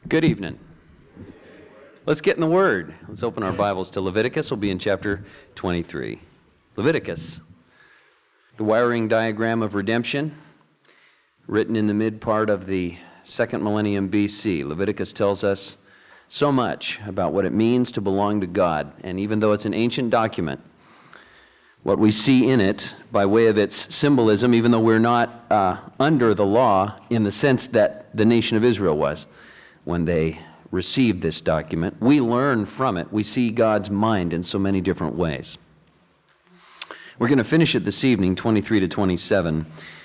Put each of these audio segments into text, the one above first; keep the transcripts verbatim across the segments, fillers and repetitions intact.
Good evening. Let's get in the Word. Let's open our Bibles to Leviticus. We'll be in chapter twenty-three. Leviticus, the wiring diagram of redemption, written in the mid part of the second millennium B C. Leviticus tells us so much about what it means to belong to God. And even though it's an ancient document, what we see in it by way of its symbolism, even though we're not uh, under the law in the sense that the nation of Israel was when they received this document, we learn from it. We see God's mind in so many different ways. We're going to finish it this evening, twenty-three to twenty-seven.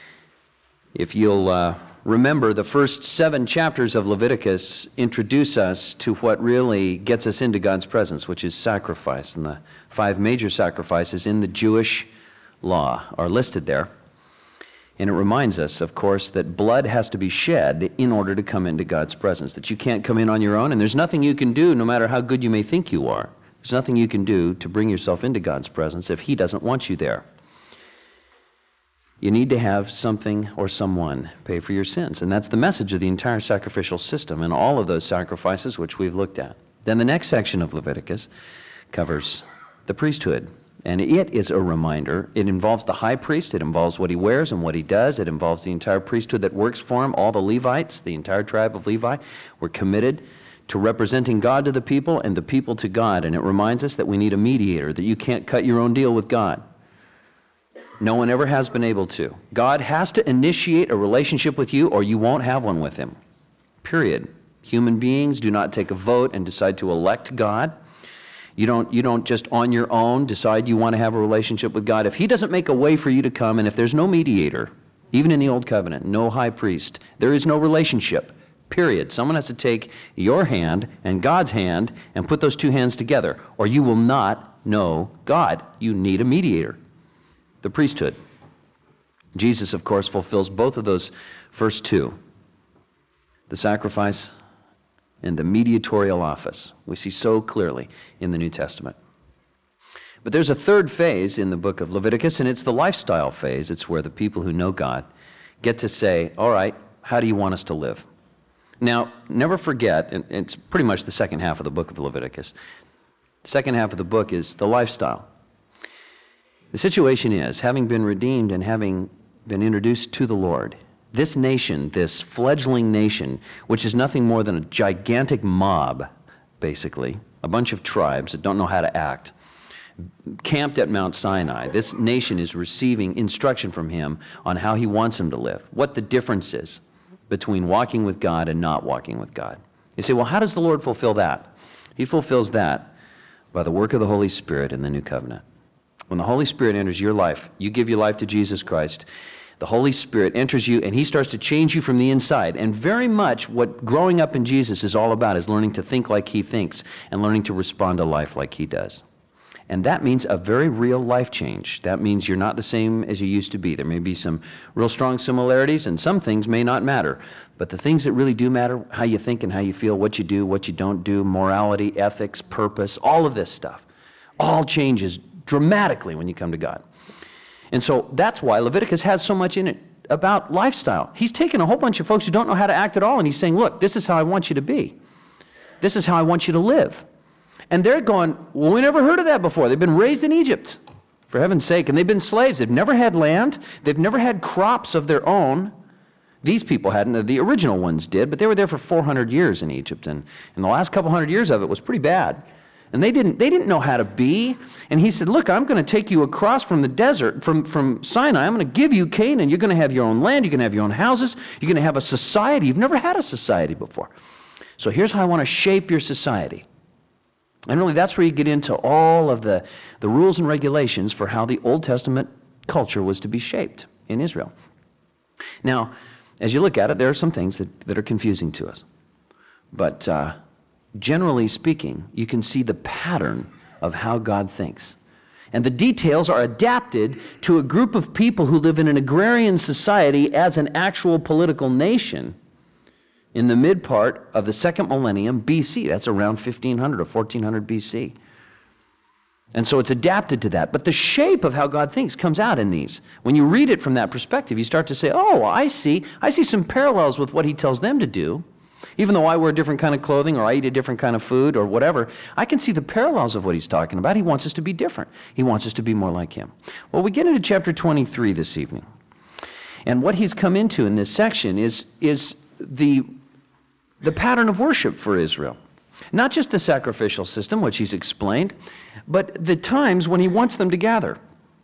If you'll uh, remember, the first seven chapters of Leviticus introduce us to what really gets us into God's presence, which is sacrifice. And the five major sacrifices in the Jewish law are listed there. And it reminds us, of course, that blood has to be shed in order to come into God's presence, that you can't come in on your own, and there's nothing you can do, no matter how good you may think you are. There's nothing you can do to bring yourself into God's presence if He doesn't want you there. You need to have something or someone pay for your sins, and that's the message of the entire sacrificial system and all of those sacrifices which we've looked at. Then the next section of Leviticus covers the priesthood. And it is a reminder. It involves the high priest. It involves what he wears and what he does. It involves the entire priesthood that works for him. All the Levites, the entire tribe of Levi, were committed to representing God to the people and the people to God. And it reminds us that we need a mediator, that you can't cut your own deal with God. No one ever has been able to. God has to initiate a relationship with you or you won't have one with him. Period. Human beings do not take a vote and decide to elect God. You don't, you don't just on your own decide you want to have a relationship with God. If He doesn't make a way for you to come, and if there's no mediator, even in the Old Covenant, no high priest, there is no relationship, period. Someone has to take your hand and God's hand and put those two hands together, or you will not know God. You need a mediator, the priesthood. Jesus, of course, fulfills both of those first two, the sacrifice and the mediatorial office. We see so clearly in the New Testament. But there's a third phase in the book of Leviticus, and it's the lifestyle phase. It's where the people who know God get to say, all right, how do you want us to live? Now, never forget, and it's pretty much the second half of the book of Leviticus, the second half of the book is the lifestyle. The situation is, having been redeemed and having been introduced to the Lord, this nation, this fledgling nation, which is nothing more than a gigantic mob, basically, a bunch of tribes that don't know how to act, camped at Mount Sinai, this nation is receiving instruction from Him on how He wants them to live, what the difference is between walking with God and not walking with God. You say, well, how does the Lord fulfill that? He fulfills that by the work of the Holy Spirit in the New Covenant. When the Holy Spirit enters your life, you give your life to Jesus Christ, the Holy Spirit enters you and He starts to change you from the inside. And very much what growing up in Jesus is all about is learning to think like He thinks and learning to respond to life like He does. And that means a very real life change. That means you're not the same as you used to be. There may be some real strong similarities and some things may not matter. But the things that really do matter, how you think and how you feel, what you do, what you don't do, morality, ethics, purpose, all of this stuff, all changes dramatically when you come to God. And so that's why Leviticus has so much in it about lifestyle. He's taken a whole bunch of folks who don't know how to act at all, and He's saying, look, this is how I want you to be. This is how I want you to live. And they're going, well, we never heard of that before. They've been raised in Egypt, for heaven's sake, and they've been slaves. They've never had land. They've never had crops of their own. These people hadn't. The original ones did, but they were there for four hundred years in Egypt, and, and the last couple hundred years of it was pretty bad. And they didn't, they didn't know how to be. And He said, look, I'm going to take you across from the desert, from, from Sinai. I'm going to give you Canaan. You're going to have your own land. You're going to have your own houses. You're going to have a society. You've never had a society before. So here's how I want to shape your society. And really, that's where you get into all of the, the rules and regulations for how the Old Testament culture was to be shaped in Israel. Now, as you look at it, there are some things that, that are confusing to us. But uh, generally speaking, you can see the pattern of how God thinks. And the details are adapted to a group of people who live in an agrarian society as an actual political nation in the mid part of the second millennium B C. That's around fifteen hundred or fourteen hundred B C. And so it's adapted to that. But the shape of how God thinks comes out in these. When you read it from that perspective, you start to say, oh, I see. I see some parallels with what He tells them to do. Even though I wear a different kind of clothing or I eat a different kind of food or whatever, I can see the parallels of what he's talking about. He wants us to be different. He wants us to be more like him. Well, we get into chapter twenty-three this evening. And what he's come into in this section is, is the, the pattern of worship for Israel. Not just the sacrificial system, which he's explained, but the times when he wants them to gather.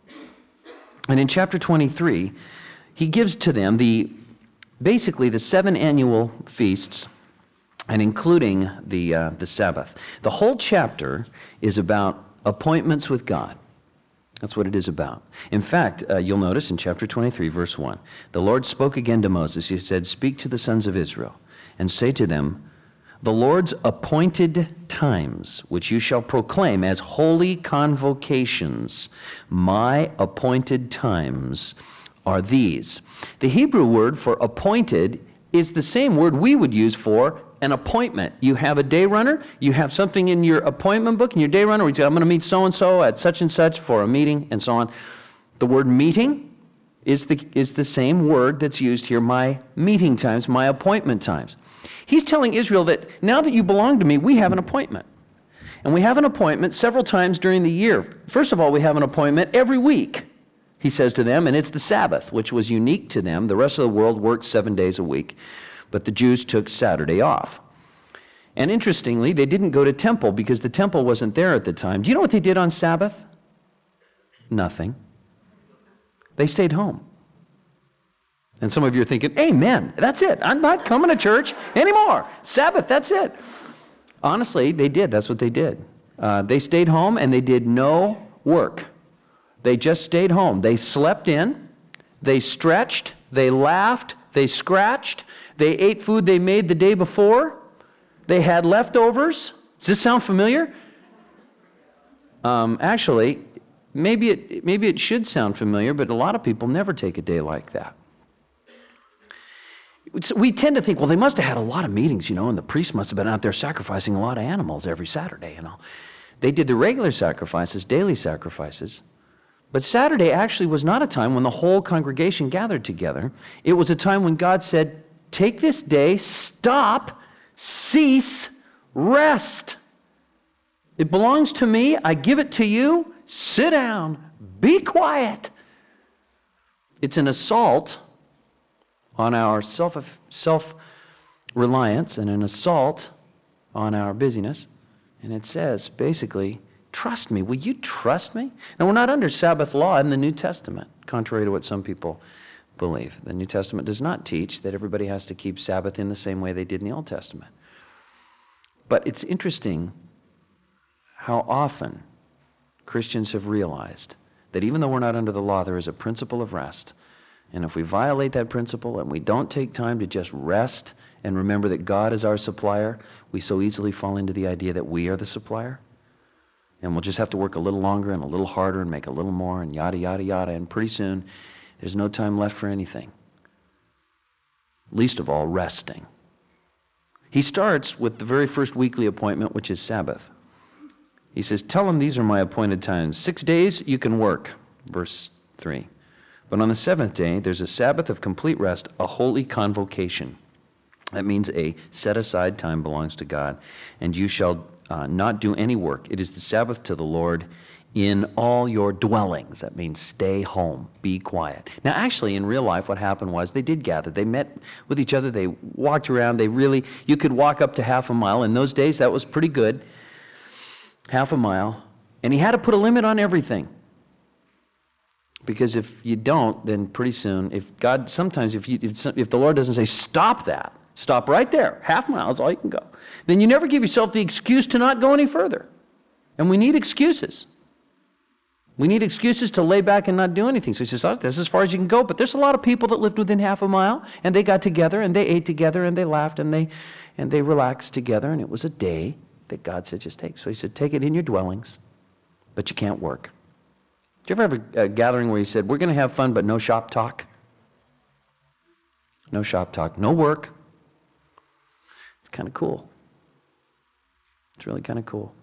And in chapter twenty-three, he gives to them the basically the seven annual feasts, and including the uh, the Sabbath. The whole chapter is about appointments with God. That's what it is about. In fact, uh, you'll notice in chapter twenty-three, verse one, the Lord spoke again to Moses. He said, "Speak to the sons of Israel, and say to them, the Lord's appointed times, which you shall proclaim as holy convocations, my appointed times are these." The Hebrew word for appointed is the same word we would use for an appointment. You have a day runner, you have something in your appointment book, in your day runner, where you say, I'm going to meet so-and-so at such and such for a meeting, and so on. The word meeting is the, is the same word that's used here, my meeting times, my appointment times. He's telling Israel that now that you belong to me, we have an appointment. And we have an appointment several times during the year. First of all, we have an appointment every week, he says to them, and it's the Sabbath, which was unique to them. The rest of the world worked seven days a week, but the Jews took Saturday off. And interestingly, they didn't go to temple because the temple wasn't there at the time. Do you know what they did on Sabbath? Nothing. They stayed home. And some of you are thinking, amen, that's it. I'm not coming to church anymore. Sabbath, that's it. Honestly, they did. That's what they did. Uh, they stayed home and they did no work. They just stayed home. They slept in, they stretched, they laughed, they scratched, they ate food they made the day before, they had leftovers. Does this sound familiar? Um, actually, maybe it, maybe it should sound familiar, but a lot of people never take a day like that. We tend to think, well, they must have had a lot of meetings, you know, and the priest must have been out there sacrificing a lot of animals every Saturday, you know. They did the regular sacrifices, daily sacrifices. But Saturday actually was not a time when the whole congregation gathered together. It was a time when God said, take this day, stop, cease, rest. It belongs to me. I give it to you. Sit down. Be quiet. It's an assault on our self, self-reliance and an assault on our busyness. And it says, basically, trust me. Will you trust me? Now, we're not under Sabbath law in the New Testament, contrary to what some people believe. The New Testament does not teach that everybody has to keep Sabbath in the same way they did in the Old Testament. But it's interesting how often Christians have realized that even though we're not under the law, there is a principle of rest. And if we violate that principle and we don't take time to just rest and remember that God is our supplier, we so easily fall into the idea that we are the supplier. And we'll just have to work a little longer and a little harder and make a little more and yada, yada, yada. And pretty soon, there's no time left for anything. Least of all, resting. He starts with the very first weekly appointment, which is Sabbath. He says, tell them these are my appointed times. Six days you can work, verse three. But on the seventh day, there's a Sabbath of complete rest, a holy convocation. That means a set-aside time belongs to God. And you shall uh, not do any work. It is the Sabbath to the Lord in all your dwellings. That means stay home, be quiet. Now, actually, in real life, what happened was they did gather. They met with each other. They walked around. They really, you could walk up to half a mile. In those days, that was pretty good. Half a mile. And he had to put a limit on everything. Because if you don't, then pretty soon, if God, sometimes if, you, if, if the Lord doesn't say, stop that, stop right there, half a mile is all you can go, then you never give yourself the excuse to not go any further. And we need excuses. We need excuses to lay back and not do anything. So he says, oh, this is as far as you can go. But there's a lot of people that lived within half a mile, and they got together, and they ate together, and they laughed, and they, and they relaxed together, and it was a day that God said, just take. So he said, take it in your dwellings, but you can't work. Did you ever have a, a gathering where he said, we're going to have fun, but no shop talk? No shop talk. No work. It's kind of cool. It's really kind of cool.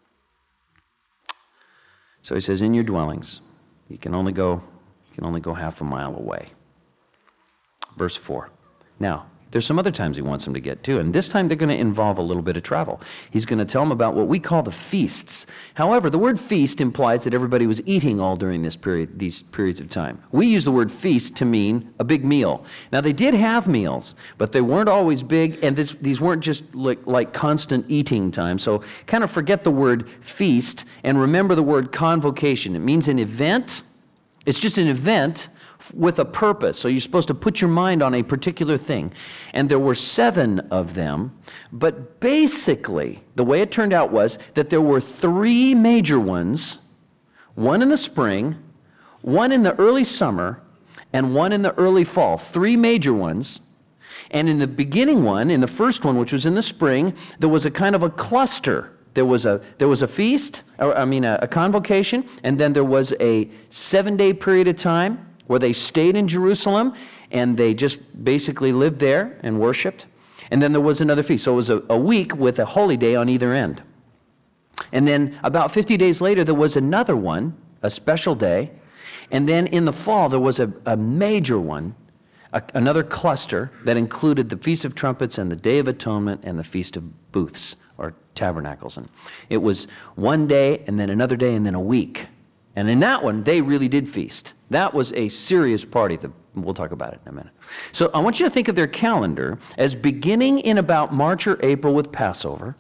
So he says, in your dwellings, you can only go, you can only go half a mile away. Verse four. Now, There's some other times he wants them to get too, and this time they're going to involve a little bit of travel. He's going to tell them about what we call the feasts. However, the word feast implies that everybody was eating all during this period, these periods of time. We use the word feast to mean a big meal. Now, they did have meals, but they weren't always big, and this, these weren't just like, like constant eating time. So kind of forget the word feast and remember the word convocation. It means an event. It's just an event with a purpose. So you're supposed to put your mind on a particular thing. And there were seven of them, but basically the way it turned out was that there were three major ones, one in the spring, one in the early summer, and one in the early fall. Three major ones. And in the beginning one, in the first one, which was in the spring, there was a kind of a cluster. There was a there was a feast, or I mean a, a convocation, and then there was a seven-day period of time where they stayed in Jerusalem, and they just basically lived there and worshiped. And then there was another feast. So it was a, a week with a holy day on either end. And then about fifty days later, there was another one, a special day. And then in the fall, there was a, a major one, a, another cluster that included the Feast of Trumpets and the Day of Atonement and the Feast of Booths, or Tabernacles. And it was one day, and then another day, and then a week. And in that one, they really did feast. That was a serious party. We'll talk about it in a minute. So I want you to think of their calendar as beginning in about March or April with Passover.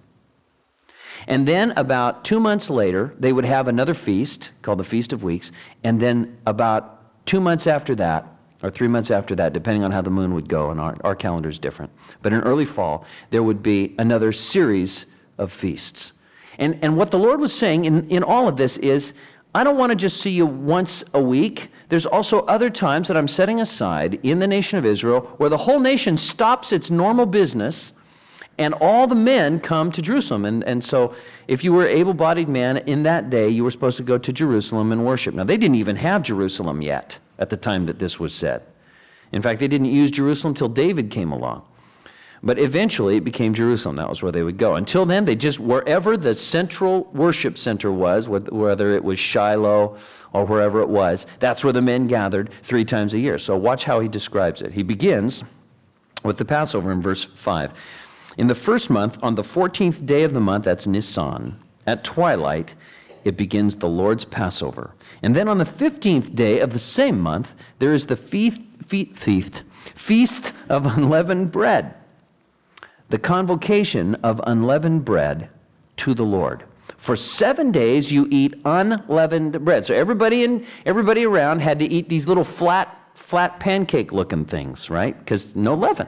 And then about two months later, they would have another feast called the Feast of Weeks. And then about two months after that, or three months after that, depending on how the moon would go, and our, our calendar is different. But in early fall, there would be another series of feasts. And, and what the Lord was saying in, in all of this is, I don't want to just see you once a week. There's also other times that I'm setting aside in the nation of Israel where the whole nation stops its normal business and all the men come to Jerusalem. And, and so if you were an able-bodied man in that day, you were supposed to go to Jerusalem and worship. Now, they didn't even have Jerusalem yet at the time that this was said. In fact, they didn't use Jerusalem until David came along. But eventually it became Jerusalem. That was where they would go. Until then, they just, wherever the central worship center was, whether it was Shiloh or wherever it was, that's where the men gathered three times a year. So watch how he describes it. He begins with the Passover in verse five. In the first month, on the fourteenth day of the month, that's Nisan, at twilight, it begins the Lord's Passover. And then on the fifteenth day of the same month, there is the feast, feast, feast of unleavened bread. The convocation of unleavened bread to the Lord. For seven days you eat unleavened bread. So everybody in everybody around had to eat these little flat, flat pancake-looking things, right? Because no leaven.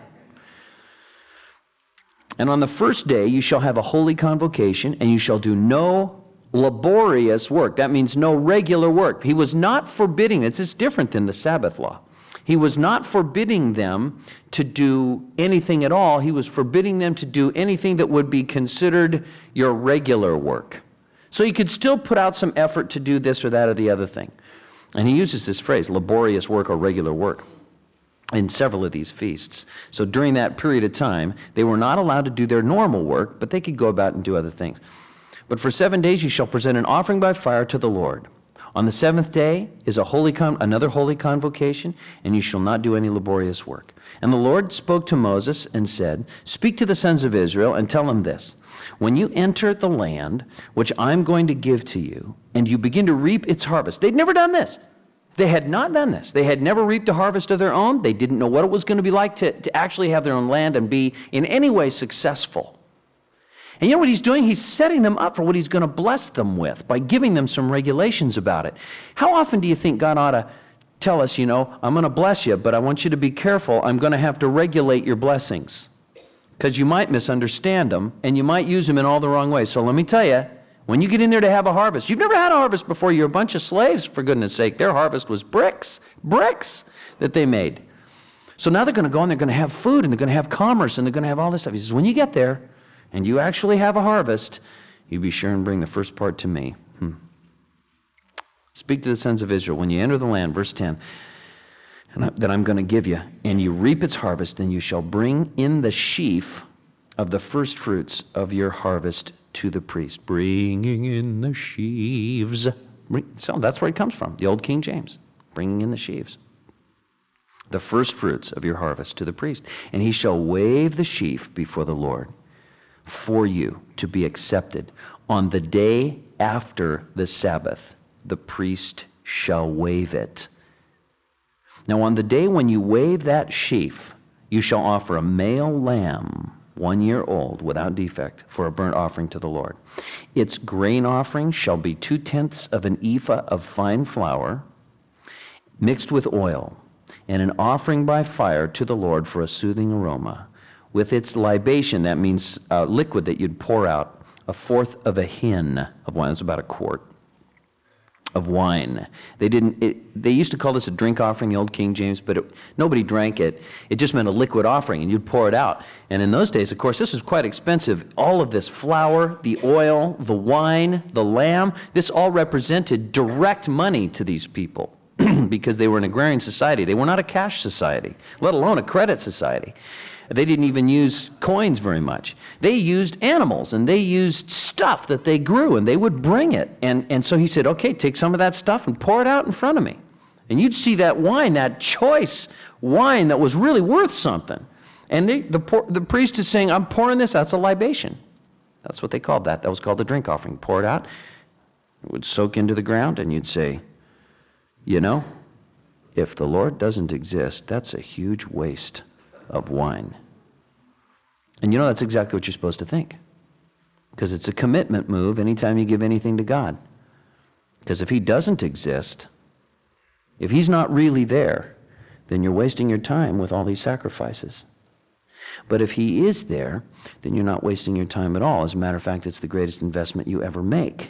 And on the first day you shall have a holy convocation, and you shall do no laborious work. That means no regular work. He was not forbidding this. It's different than the Sabbath law. He was not forbidding them to do anything at all. He was forbidding them to do anything that would be considered your regular work. So you could still put out some effort to do this or that or the other thing. And he uses this phrase, laborious work or regular work, in several of these feasts. So during that period of time, they were not allowed to do their normal work, but they could go about and do other things. But for seven days you shall present an offering by fire to the Lord. On the seventh day is a holy con- another holy convocation, and you shall not do any laborious work. And the Lord spoke to Moses and said, Speak to the sons of Israel and tell them this. When you enter the land which I'm going to give to you, and you begin to reap its harvest. They'd never done this. They had not done this. They had never reaped a harvest of their own. They didn't know what it was going to be like to, to actually have their own land and be in any way successful. And you know what he's doing? He's setting them up for what he's going to bless them with by giving them some regulations about it. How often do you think God ought to tell us, you know, I'm going to bless you, but I want you to be careful. I'm going to have to regulate your blessings because you might misunderstand them and you might use them in all the wrong ways. So let me tell you, when you get in there to have a harvest, you've never had a harvest before. You're a bunch of slaves, for goodness sake. Their harvest was bricks, bricks that they made. So now they're going to go and they're going to have food and they're going to have commerce and they're going to have all this stuff. He says, when you get there, and you actually have a harvest, you be sure and bring the first part to me. Hmm. Speak to the sons of Israel. When you enter the land, verse ten, and I, that I'm going to give you, and you reap its harvest, and you shall bring in the sheaf of the first fruits of your harvest to the priest. Bringing in the sheaves. So that's where it comes from, the old King James. Bringing in the sheaves. the first fruits of your harvest to the priest. And he shall wave the sheaf before the Lord for you to be accepted. On the day after the Sabbath, the priest shall wave it. Now on the day when you wave that sheaf, you shall offer a male lamb, one year old, without defect, for a burnt offering to the Lord. Its grain offering shall be two-tenths of an ephah of fine flour, mixed with oil, and an offering by fire to the Lord for a soothing aroma. With its libation, that means uh, liquid that you'd pour out, a fourth of a hin of wine. That's about a quart of wine. They didn't. It, they used to call this a drink offering, the old King James, but it, nobody drank it. It just meant a liquid offering, and you'd pour it out. And in those days, of course, this was quite expensive. All of this flour, the oil, the wine, the lamb, this all represented direct money to these people because they were an agrarian society. They were not a cash society, let alone a credit society. They didn't even use coins very much. They used animals, and they used stuff that they grew, and they would bring it. And, and so he said, okay, take some of that stuff and pour it out in front of me. And you'd see that wine, that choice wine that was really worth something. And they, the, pour, the priest is saying, I'm pouring this, that's a libation. That's what they called that. That was called a drink offering. Pour it out, it would soak into the ground, and you'd say, you know, if the Lord doesn't exist, that's a huge waste of wine. And you know, that's exactly what you're supposed to think, because it's a commitment move anytime you give anything to God. Because if he doesn't exist, if he's not really there, then you're wasting your time with all these sacrifices. But if he is there, then you're not wasting your time at all. As a matter of fact, it's the greatest investment you ever make.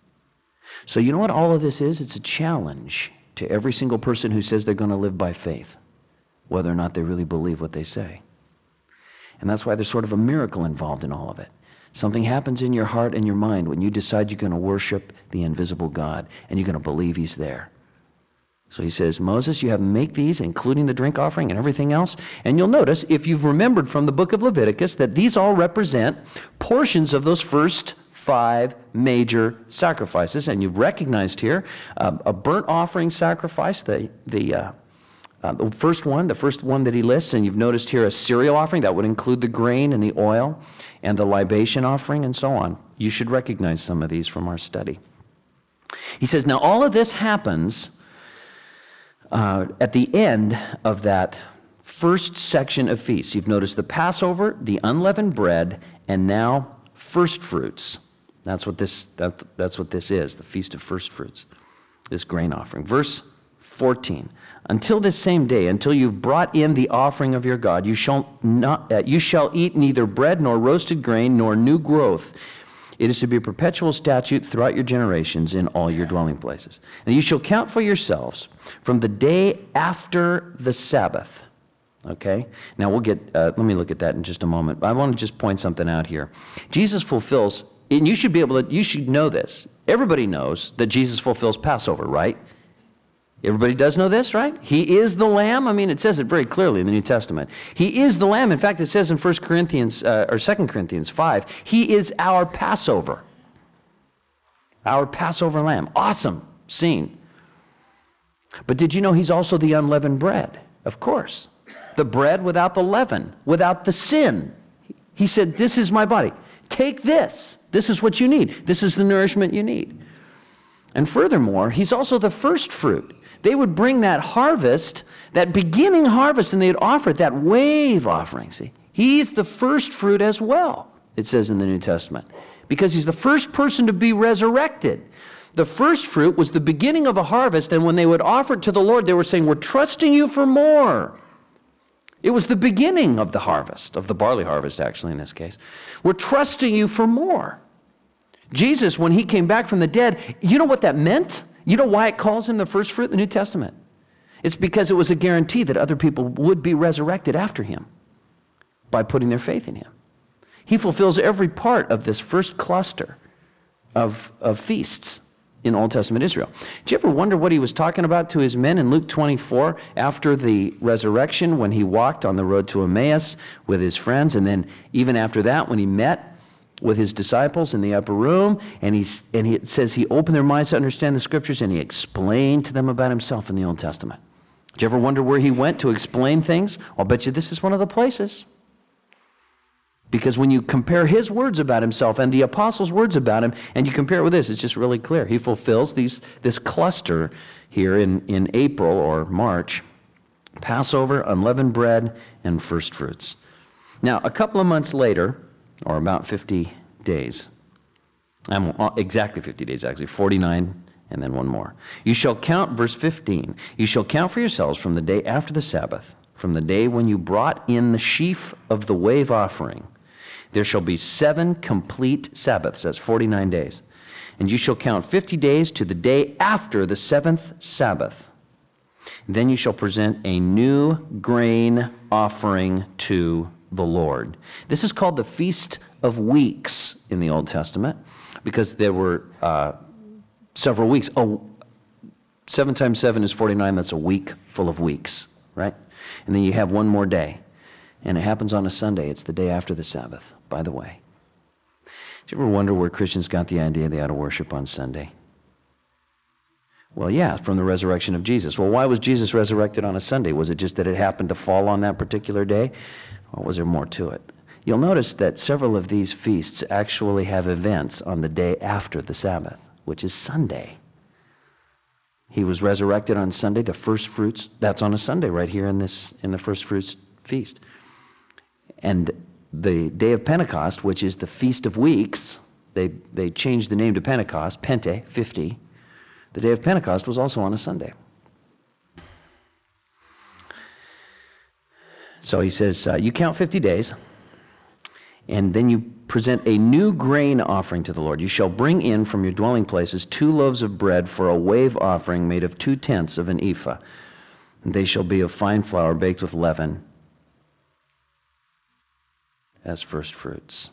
So you know what all of this is? It's a challenge to every single person who says they're going to live by faith, whether or not they really believe what they say. And that's why there's sort of a miracle involved in all of it. Something happens in your heart and your mind when you decide you're going to worship the invisible God, and you're going to believe he's there. So he says, Moses, you have to make these, including the drink offering and everything else. And you'll notice, if you've remembered from the book of Leviticus, that these all represent portions of those first five major sacrifices. And you've recognized here uh, a burnt offering sacrifice, the, the, uh, uh, the first one, the first one that he lists. And you've noticed here a cereal offering. That would include the grain and the oil and the libation offering and so on. You should recognize some of these from our study. He says, now all of this happens Uh, at the end of that first section of feasts. You've noticed the Passover, the unleavened bread, and now first fruits. That's what this, that, that's what this is, the Feast of First Fruits, this grain offering. Verse fourteen, until this same day, until you've brought in the offering of your God, you shall, not, uh, you shall eat neither bread nor roasted grain nor new growth. It is to be a perpetual statute throughout your generations in all your dwelling places. And you shall count for yourselves from the day after the Sabbath. Okay? Now we'll get, uh, let me look at that in just a moment. I want to just point something out here. Jesus fulfills, and you should be able to, you should know this. Everybody knows that Jesus fulfills Passover, right? Everybody does know this, right? He is the Lamb. I mean, it says it very clearly in the New Testament. He is the Lamb. In fact, it says in First Corinthians, uh, or Second Corinthians five, he is our Passover. Our Passover Lamb. Awesome scene. But did you know he's also the unleavened bread? Of course. The bread without the leaven, without the sin. He said, this is my body. Take this. This is what you need. This is the nourishment you need. And furthermore, he's also the first fruit. They would bring that harvest, that beginning harvest, and they'd offer it, that wave offering. See, he's the first fruit as well, it says in the New Testament, because he's the first person to be resurrected. The first fruit was the beginning of a harvest, and when they would offer it to the Lord, they were saying, we're trusting you for more. It was the beginning of the harvest, of the barley harvest, actually, in this case. We're trusting you for more. Jesus, when he came back from the dead, you know what that meant? You know why it calls him the first fruit in the New Testament? It's because it was a guarantee that other people would be resurrected after him by putting their faith in him. He fulfills every part of this first cluster of, of feasts in Old Testament Israel. Did you ever wonder what he was talking about to his men in Luke twenty-four after the resurrection, when he walked on the road to Emmaus with his friends, and then even after that when he met with his disciples in the upper room, and, he's, and he, it says he opened their minds to understand the Scriptures, and he explained to them about himself in the Old Testament. Did you ever wonder where he went to explain things? I'll bet you this is one of the places. Because when you compare his words about himself and the apostles' words about him, and you compare it with this, it's just really clear. He fulfills these this cluster here in, in April or March: Passover, unleavened bread, and first fruits. Now, a couple of months later, or about fifty days, I'm, exactly fifty days actually, forty-nine and then one more. You shall count, verse fifteen, you shall count for yourselves from the day after the Sabbath, from the day when you brought in the sheaf of the wave offering. There shall be seven complete Sabbaths, that's forty-nine days. And you shall count fifty days to the day after the seventh Sabbath. Then you shall present a new grain offering to the Lord. This is called the Feast of Weeks in the Old Testament, because there were uh, several weeks. Oh, seven times seven is forty-nine. That's a week full of weeks, right? And then you have one more day. And it happens on a Sunday. It's the day after the Sabbath, by the way. Did you ever wonder where Christians got the idea they ought to worship on Sunday? Well, yeah, from the resurrection of Jesus. Well, why was Jesus resurrected on a Sunday? Was it just that it happened to fall on that particular day? Or was there more to it? You'll notice that several of these feasts actually have events on the day after the Sabbath, which is Sunday. He was resurrected on Sunday, the first fruits. That's on a Sunday right here in this in the first fruits feast. And the day of Pentecost, which is the Feast of Weeks, they, they changed the name to Pentecost, Pente, fifty. The day of Pentecost was also on a Sunday. So he says, uh, you count fifty days, and then you present a new grain offering to the Lord. You shall bring in from your dwelling places two loaves of bread for a wave offering made of two-tenths of an ephah. And they shall be of fine flour baked with leaven as first fruits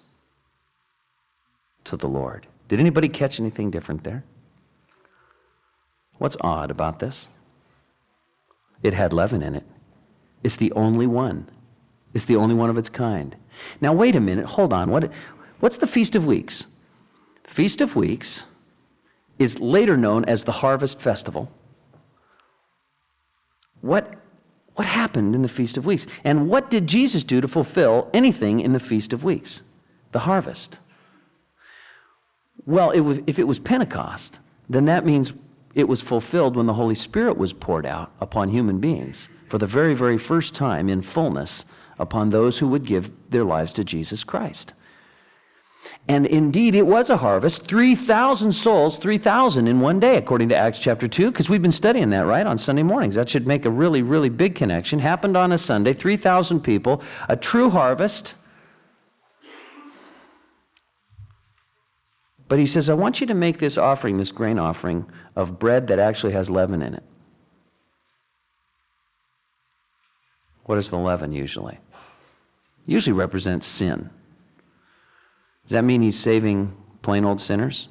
to the Lord. Did anybody catch anything different there? What's odd about this? It had leaven in it. It's the only one. It's the only one of its kind. Now, wait a minute. Hold on. What, what's the Feast of Weeks? The Feast of Weeks is later known as the Harvest Festival. What, what happened in the Feast of Weeks? And what did Jesus do to fulfill anything in the Feast of Weeks? The harvest. Well, it was, if it was Pentecost, then that means it was fulfilled when the Holy Spirit was poured out upon human beings for the very, very first time in fullness upon those who would give their lives to Jesus Christ. And indeed, it was a harvest, three thousand souls, three thousand in one day, according to Acts chapter two, because we've been studying that, right, on Sunday mornings. That should make a really, really big connection. Happened on a Sunday, three thousand people, a true harvest. But he says, I want you to make this offering, this grain offering, of bread that actually has leaven in it. What is the leaven usually? Usually represents sin. Does that mean he's saving plain old sinners?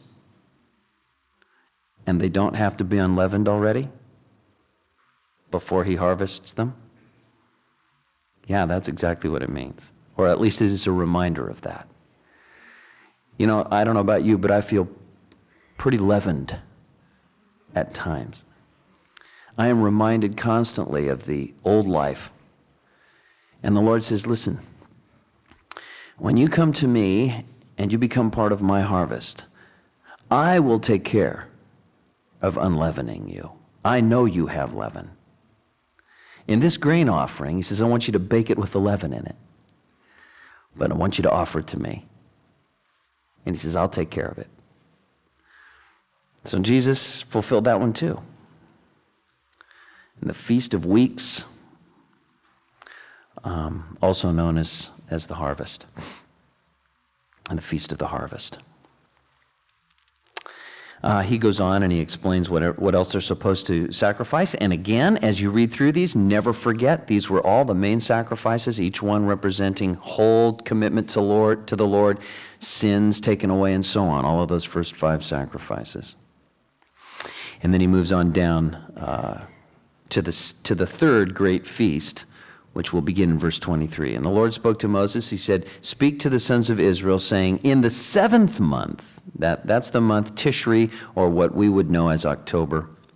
And they don't have to be unleavened already before he harvests them? Yeah, that's exactly what it means. Or at least it is a reminder of that. You know, I don't know about you, but I feel pretty leavened at times. I am reminded constantly of the old life. And the Lord says, listen, when you come to me and you become part of my harvest, I will take care of unleavening you. I know you have leaven. In this grain offering, he says, I want you to bake it with the leaven in it. But I want you to offer it to me. And he says, I'll take care of it. So Jesus fulfilled that one too. In the Feast of Weeks, um, also known as, as the harvest, and the Feast of the Harvest. Uh, he goes on and he explains what, what else they're supposed to sacrifice. And again, as you read through these, never forget, these were all the main sacrifices, each one representing whole commitment to Lord, to the Lord, sins taken away, and so on, all of those first five sacrifices. And then he moves on down uh, to, the, to the third great feast, which will begin in verse twenty-three. And the Lord spoke to Moses, he said, speak to the sons of Israel, saying, in the seventh month, that, that's the month Tishri, or what we would know as October,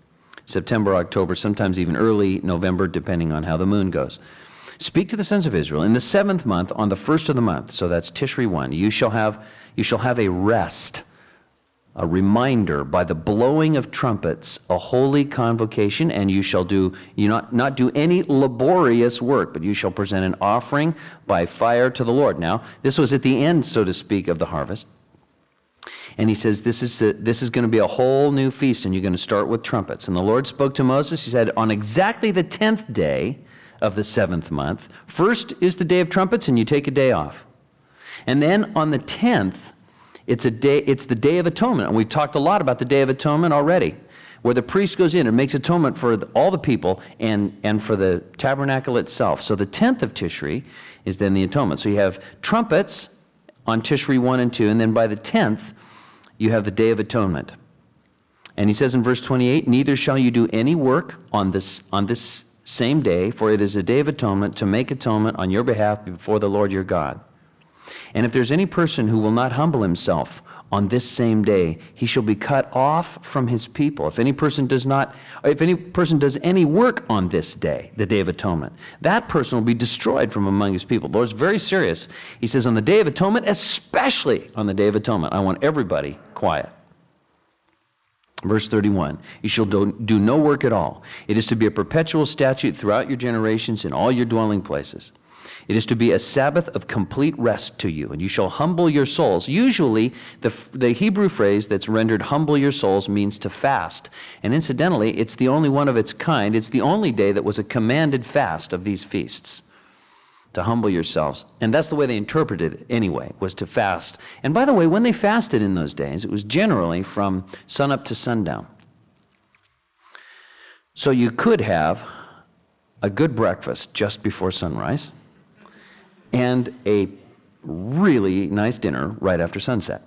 September, October, sometimes even early November, depending on how the moon goes. Speak to the sons of Israel in the seventh month, on the first of the month, so that's Tishri one, you shall have, you shall have a rest, a reminder by the blowing of trumpets, a holy convocation, and you shall do, you not, not do any laborious work, but you shall present an offering by fire to the Lord. Now, this was at the end, so to speak, of the harvest. And he says, this is, the, this is going to be a whole new feast, and you're going to start with trumpets. And the Lord spoke to Moses, he said, on exactly the tenth day of the seventh month, first is the day of trumpets, and you take a day off. And then on the tenth, It's a day. It's the Day of Atonement, and we've talked a lot about the Day of Atonement already, where the priest goes in and makes atonement for the, all the people and, and for the tabernacle itself. So the tenth of Tishri is then the atonement. So you have trumpets on Tishri one and two, and then by the tenth, you have the Day of Atonement. And he says in verse twenty-eight, neither shall you do any work on this, on this same day, for it is a day of atonement to make atonement on your behalf before the Lord your God. And if there's any person who will not humble himself on this same day, he shall be cut off from his people. If any person does not, if any person does any work on this day, the Day of Atonement, that person will be destroyed from among his people. The Lord's very serious. He says on the Day of Atonement, especially on the Day of Atonement, I want everybody quiet. Verse thirty-one, you shall do, do no work at all. It is to be a perpetual statute throughout your generations in all your dwelling places. It is to be a Sabbath of complete rest to you, and you shall humble your souls. Usually, the, the Hebrew phrase that's rendered humble your souls means to fast. And incidentally, it's the only one of its kind. It's the only day that was a commanded fast of these feasts, to humble yourselves. And that's the way they interpreted it anyway, was to fast. And by the way, when they fasted in those days, it was generally from sunup to sundown. So you could have a good breakfast just before sunrise, and a really nice dinner right after sunset.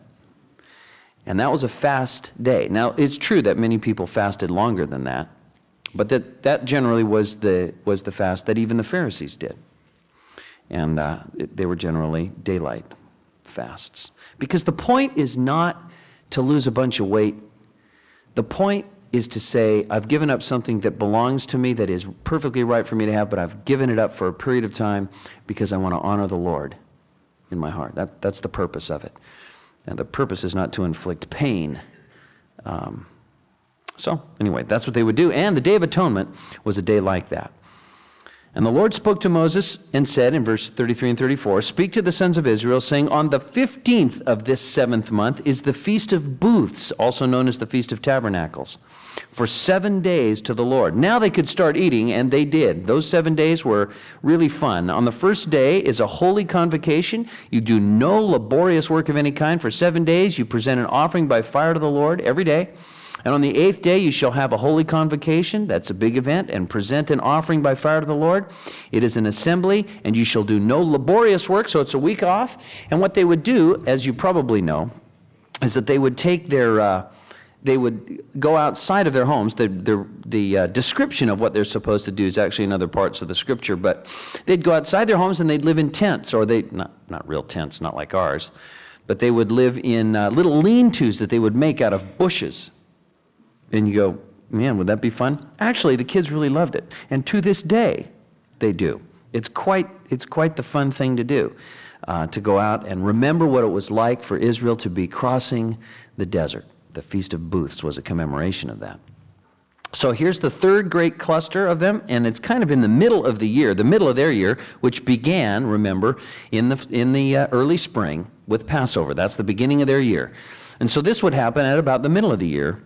And that was a fast day. Now, it's true that many people fasted longer than that, but that, that generally was the, was the fast that even the Pharisees did. And uh, it, they were generally daylight fasts. Because the point is not to lose a bunch of weight. The point is to say, I've given up something that belongs to me, that is perfectly right for me to have, but I've given it up for a period of time because I want to honor the Lord in my heart. That, that's the purpose of it. And the purpose is not to inflict pain. Um, so, anyway, that's what they would do. And the Day of Atonement was a day like that. And the Lord spoke to Moses and said in verse thirty-three and thirty-four, speak to the sons of Israel, saying, on the fifteenth of this seventh month is the Feast of Booths, also known as the Feast of Tabernacles, for seven days to the Lord. Now they could start eating, and they did. Those seven days were really fun. On the first day is a holy convocation. You do no laborious work of any kind. For seven days you present an offering by fire to the Lord every day. And on the eighth day you shall have a holy convocation. That's a big event. And present an offering by fire to the Lord. It is an assembly, and you shall do no laborious work. So it's a week off. And what they would do, as you probably know, is that they would take their... Uh, they would go outside of their homes. The, the, the uh, description of what they're supposed to do is actually in other parts of the scripture, but they'd go outside their homes and they'd live in tents, or they, not, not real tents, not like ours, but they would live in uh, little lean-tos that they would make out of bushes. And you go, man, would that be fun? Actually, the kids really loved it. And to this day, they do. It's quite, it's quite the fun thing to do, uh, to go out and remember what it was like for Israel to be crossing the desert. The Feast of Booths was a commemoration of that. So here's the third great cluster of them, and it's kind of in the middle of the year, the middle of their year, which began, remember, in the, in the uh, early spring with Passover. That's the beginning of their year. And so this would happen at about the middle of the year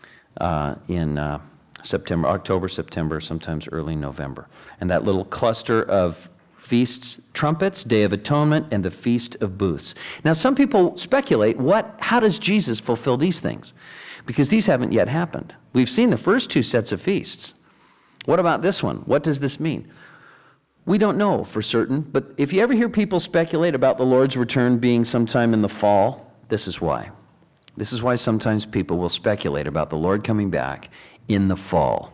uh, in uh, September, October, September, sometimes early November. And that little cluster of feasts, trumpets, Day of Atonement, and the Feast of Booths. Now, some people speculate, what, how does Jesus fulfill these things? Because these haven't yet happened. We've seen the first two sets of feasts. What about this one? What does this mean? We don't know for certain, but if you ever hear people speculate about the Lord's return being sometime in the fall, this is why. This is why sometimes people will speculate about the Lord coming back in the fall.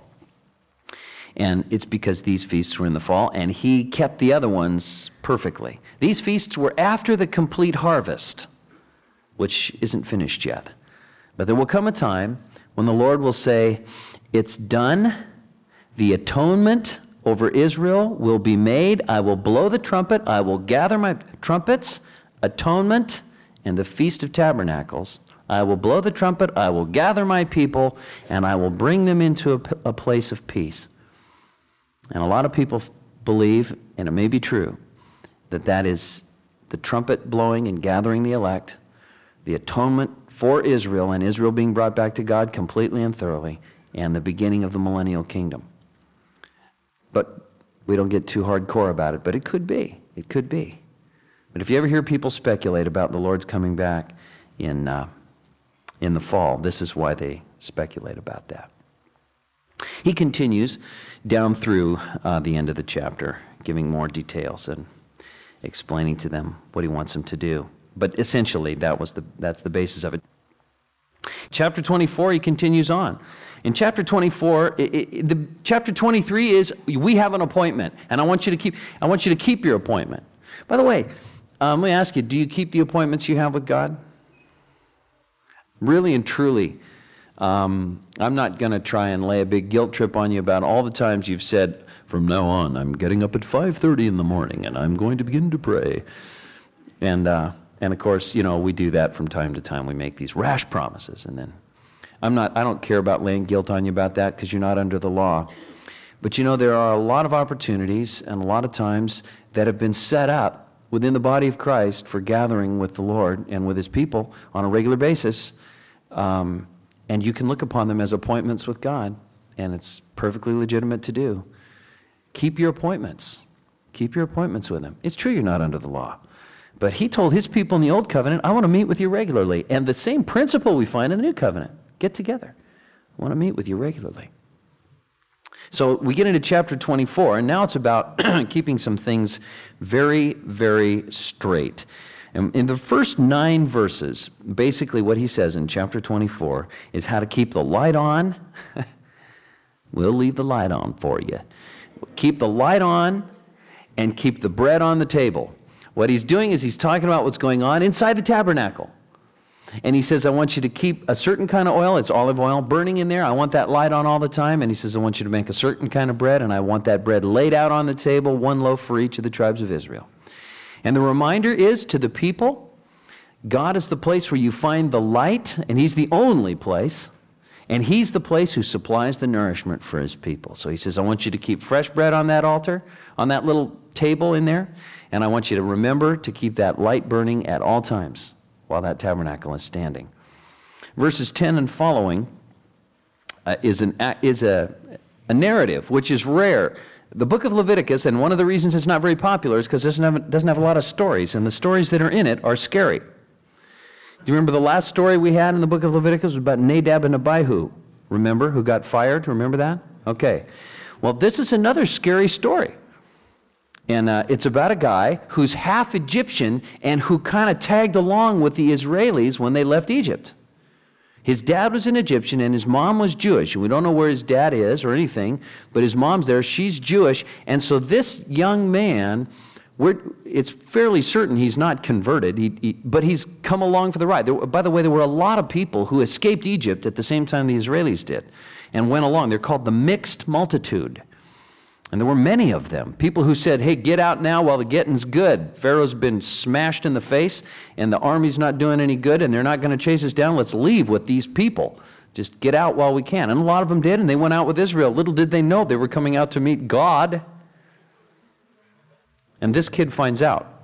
And it's because these feasts were in the fall, and he kept the other ones perfectly. These feasts were after the complete harvest, which isn't finished yet. But there will come a time when the Lord will say, It's done. The atonement over Israel will be made. I will blow the trumpet. I will gather my trumpets, atonement, and the Feast of Tabernacles. I will blow the trumpet. I will gather my people, and I will bring them into a, a place of peace. And a lot of people believe, and it may be true, that that is the trumpet blowing and gathering the elect, the atonement for Israel, and Israel being brought back to God completely and thoroughly, and the beginning of the millennial kingdom. But we don't get too hardcore about it, but it could be. It could be. But if you ever hear people speculate about the Lord's coming back in, uh, in the fall, this is why they speculate about that. He continues down through uh, the end of the chapter, giving more details and explaining to them what he wants them to do. But essentially, that was the, that's the basis of it. Chapter twenty-four, he continues on. In chapter twenty-four, it, it, the chapter twenty-three is we have an appointment, and I want you to keep. I want you to keep your appointment. By the way, um, let me ask you: do you keep the appointments you have with God? Really and truly, um, I'm not going to try and lay a big guilt trip on you about all the times you've said, "From now on, I'm getting up at five thirty in the morning, and I'm going to begin to pray." And uh, and of course, you know, we do that from time to time. We make these rash promises, and then I'm not. I don't care about laying guilt on you about that because you're not under the law. But you know, there are a lot of opportunities and a lot of times that have been set up within the body of Christ for gathering with the Lord and with His people on a regular basis, um, and you can look upon them as appointments with God, and it's perfectly legitimate to do. Keep your appointments. Keep your appointments with Him. It's true you're not under the law. But He told His people in the Old Covenant, I want to meet with you regularly. And the same principle we find in the New Covenant. Get together. I want to meet with you regularly. So we get into chapter twenty-four, and now it's about keeping some things very, very straight. And in the first nine verses, basically what he says in chapter twenty-four is how to keep the light on. We'll leave the light on for you. Keep the light on and keep the bread on the table. What he's doing is he's talking about what's going on inside the tabernacle. And he says, I want you to keep a certain kind of oil, it's olive oil, burning in there. I want that light on all the time. And he says, I want you to make a certain kind of bread, and I want that bread laid out on the table, one loaf for each of the tribes of Israel. And the reminder is to the people, God is the place where you find the light, and He's the only place. And He's the place who supplies the nourishment for His people. So he says, I want you to keep fresh bread on that altar, on that little table in there. And I want you to remember to keep that light burning at all times while that tabernacle is standing. Verses ten and following uh, is, an, is a, a narrative, which is rare. The book of Leviticus, and one of the reasons it's not very popular is because it doesn't have, doesn't have a lot of stories, and the stories that are in it are scary. Do you remember the last story we had in the book of Leviticus was about Nadab and Abihu? Remember, who got fired? Remember that? Okay. Well, this is another scary story. And uh, it's about a guy who's half Egyptian and who kind of tagged along with the Israelis when they left Egypt. His dad was an Egyptian and his mom was Jewish. And we don't know where his dad is or anything, but his mom's there. She's Jewish. And so this young man, we're, it's fairly certain he's not converted, he, he, but he's come along for the ride. There, by the way, there were a lot of people who escaped Egypt at the same time the Israelis did and went along. They're called the mixed multitude. And there were many of them, people who said, hey, get out now while the getting's good. Pharaoh's been smashed in the face, and the army's not doing any good, and they're not going to chase us down. Let's leave with these people. Just get out while we can. And a lot of them did, and they went out with Israel. Little did they know they were coming out to meet God. And this kid finds out.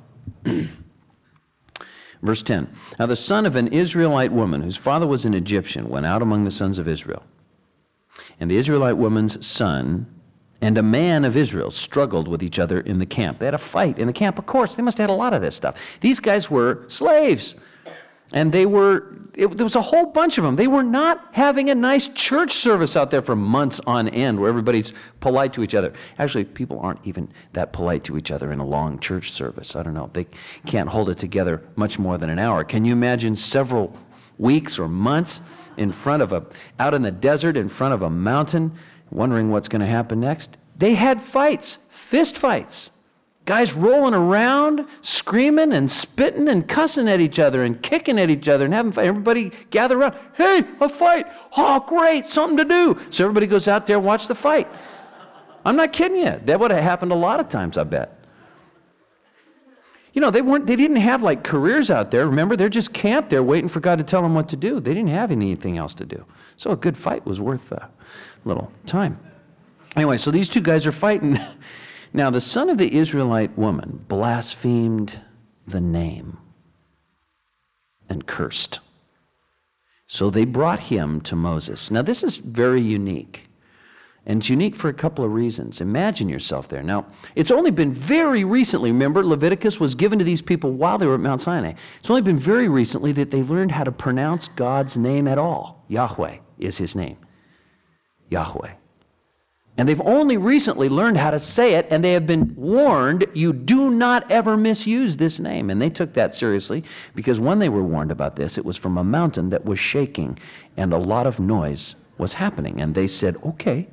Verse ten. Now the son of an Israelite woman, whose father was an Egyptian, went out among the sons of Israel. And the Israelite woman's son and a man of Israel struggled with each other in the camp. They had a fight in the camp. Of course, they must have had a lot of this stuff. These guys were slaves. And they were, it, there was a whole bunch of them. They were not having a nice church service out there for months on end where everybody's polite to each other. Actually, people aren't even that polite to each other in a long church service. I don't know. They can't hold it together much more than an hour. Can you imagine several weeks or months in front of a, out in the desert in front of a mountain, wondering what's going to happen next? They had fights, fist fights. Guys rolling around, screaming and spitting and cussing at each other and kicking at each other and having fun. Everybody gather around. Hey, a fight. Oh, great, something to do. So everybody goes out there and watch the fight. I'm not kidding you. That would have happened a lot of times, I bet. You know, they weren't, they didn't have like careers out there. Remember, they're just camped there waiting for God to tell them what to do. They didn't have anything else to do. So a good fight was worth a little time. Anyway, so these two guys are fighting. Now, the son of the Israelite woman blasphemed the name and cursed. So they brought him to Moses. Now, this is very unique. And it's unique for a couple of reasons. Imagine yourself there. Now, it's only been very recently, remember, Leviticus was given to these people while they were at Mount Sinai. It's only been very recently that they learned how to pronounce God's name at all. Yahweh is his name. Yahweh. And they've only recently learned how to say it, and they have been warned, you do not ever misuse this name. And they took that seriously, because when they were warned about this, it was from a mountain that was shaking, and a lot of noise was happening. And they said, okay.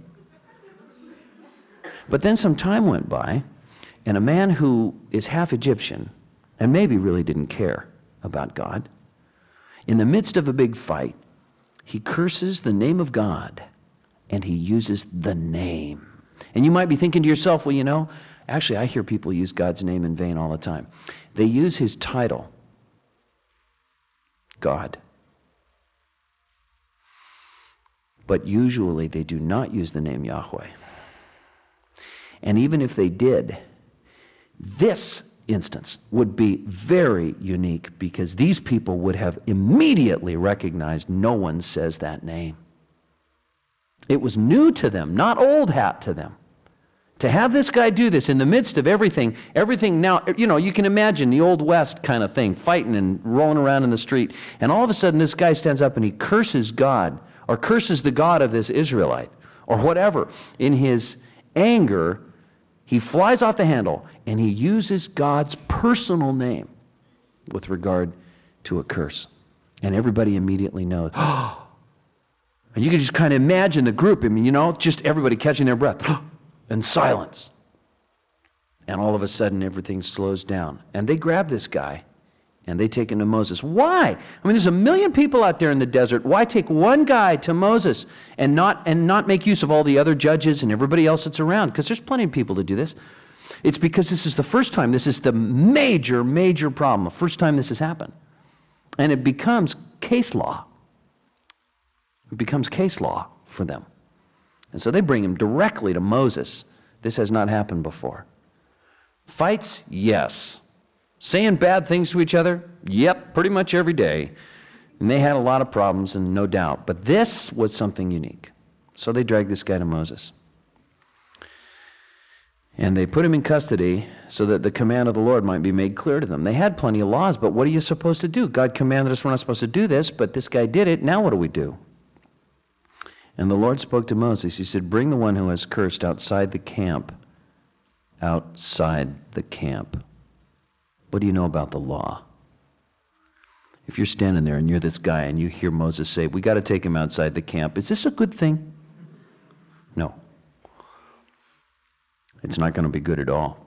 But then some time went by, and a man who is half Egyptian, and maybe really didn't care about God, in the midst of a big fight, he curses the name of God, and he uses the name. And you might be thinking to yourself, well, you know, actually I hear people use God's name in vain all the time. They use his title, God. But usually they do not use the name Yahweh. And even if they did, this instance would be very unique, because these people would have immediately recognized no one says that name. It was new to them, not old hat to them. To have this guy do this in the midst of everything, everything now, you know, you can imagine the Old West kind of thing, fighting and rolling around in the street, and all of a sudden this guy stands up and he curses God, or curses the God of this Israelite, or whatever. In his anger, he flies off the handle, and he uses God's personal name with regard to a curse. And everybody immediately knows. And you can just kind of imagine the group, I mean, you know, just everybody catching their breath, and silence. And all of a sudden, everything slows down. And they grab this guy, and they take him to Moses. Why? I mean, there's a million people out there in the desert. Why take one guy to Moses and not and not make use of all the other judges and everybody else that's around? Because there's plenty of people to do this. It's because this is the first time. This is the major, major problem. The first time this has happened. And it becomes case law. It becomes case law for them. And so they bring him directly to Moses. This has not happened before. Fights? Yes. Saying bad things to each other? Yep, pretty much every day. And they had a lot of problems, and no doubt. But this was something unique. So they dragged this guy to Moses. And they put him in custody so that the command of the Lord might be made clear to them. They had plenty of laws, but what are you supposed to do? God commanded us we're not supposed to do this, but this guy did it. Now what do we do? And the Lord spoke to Moses. He said, bring the one who has cursed outside the camp. Outside the camp. What do you know about the law? If you're standing there and you're this guy and you hear Moses say, we got to take him outside the camp, is this a good thing? No. It's not going to be good at all.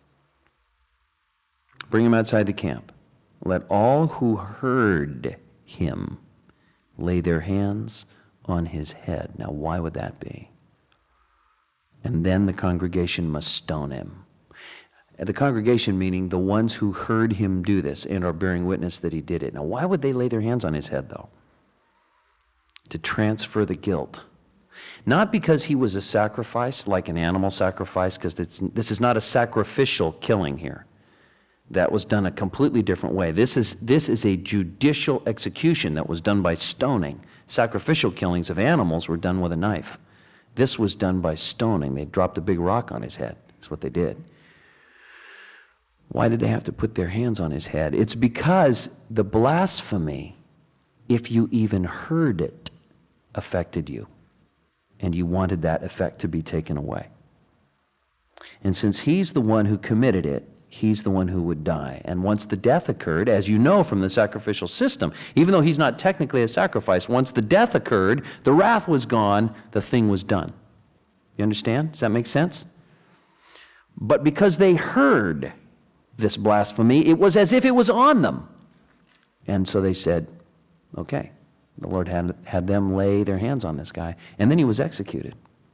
Bring him outside the camp. Let all who heard him lay their hands on his head. Now, why would that be? And then the congregation must stone him. The congregation meaning the ones who heard him do this and are bearing witness that he did it. Now, why would they lay their hands on his head, though? To transfer the guilt. Not because he was a sacrifice, like an animal sacrifice, because this is not a sacrificial killing here. That was done a completely different way. This is, this is a judicial execution that was done by stoning. Sacrificial killings of animals were done with a knife. This was done by stoning. They dropped a big rock on his head. That's what they did. Why did they have to put their hands on his head? It's because the blasphemy, if you even heard it, affected you. And you wanted that effect to be taken away. And since he's the one who committed it, he's the one who would die. And once the death occurred, as you know from the sacrificial system, even though he's not technically a sacrifice, once the death occurred, the wrath was gone, the thing was done. You understand? Does that make sense? But because they heard this blasphemy, it was as if it was on them. And so they said, okay. The Lord had, had them lay their hands on this guy, and then he was executed.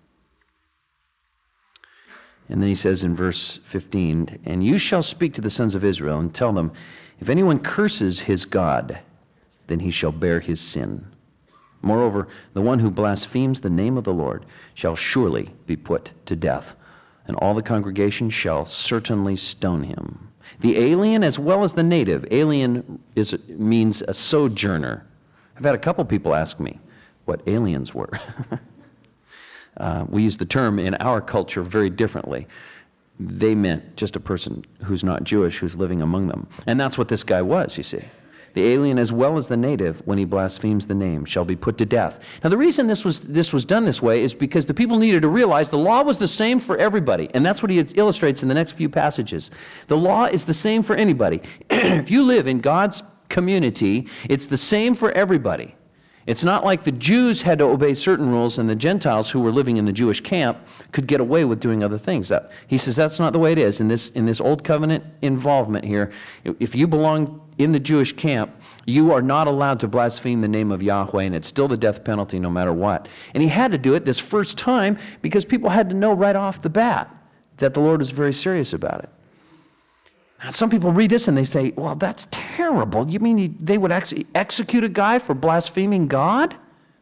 And then he says in verse fifteen, and you shall speak to the sons of Israel and tell them, if anyone curses his God, then he shall bear his sin. Moreover, the one who blasphemes the name of the Lord shall surely be put to death, and all the congregation shall certainly stone him. The alien as well as the native. Alien is, means a sojourner. I've had a couple people ask me what aliens were. uh, we use the term in our culture very differently. They meant just a person who's not Jewish, who's living among them. And that's what this guy was, you see. The alien as well as the native, when he blasphemes the name, shall be put to death. Now the reason this was, this was done this way is because the people needed to realize the law was the same for everybody. And that's what he illustrates in the next few passages. The law is the same for anybody. If you live in God's community, it's the same for everybody. It's not like the Jews had to obey certain rules and the Gentiles who were living in the Jewish camp could get away with doing other things. That, he says that's not the way it is. In this, in this old covenant involvement here, if you belong in the Jewish camp, you are not allowed to blaspheme the name of Yahweh, and it's still the death penalty no matter what. And he had to do it this first time because people had to know right off the bat that the Lord was very serious about it. Some people read this and they say, well, that's terrible. You mean they would ex- execute a guy for blaspheming God?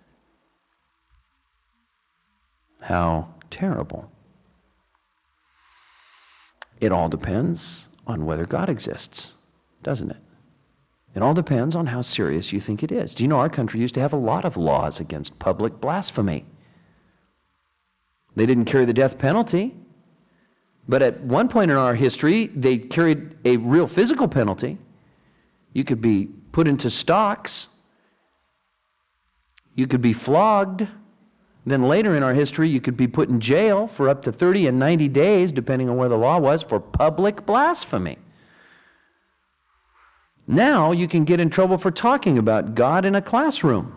How terrible. It all depends on whether God exists, doesn't it? It all depends on how serious you think it is. Do you know our country used to have a lot of laws against public blasphemy? They didn't carry the death penalty. But at one point in our history, they carried a real physical penalty. You could be put into stocks. You could be flogged. Then later in our history, you could be put in jail for up to thirty and ninety days, depending on where the law was, for public blasphemy. Now you can get in trouble for talking about God in a classroom.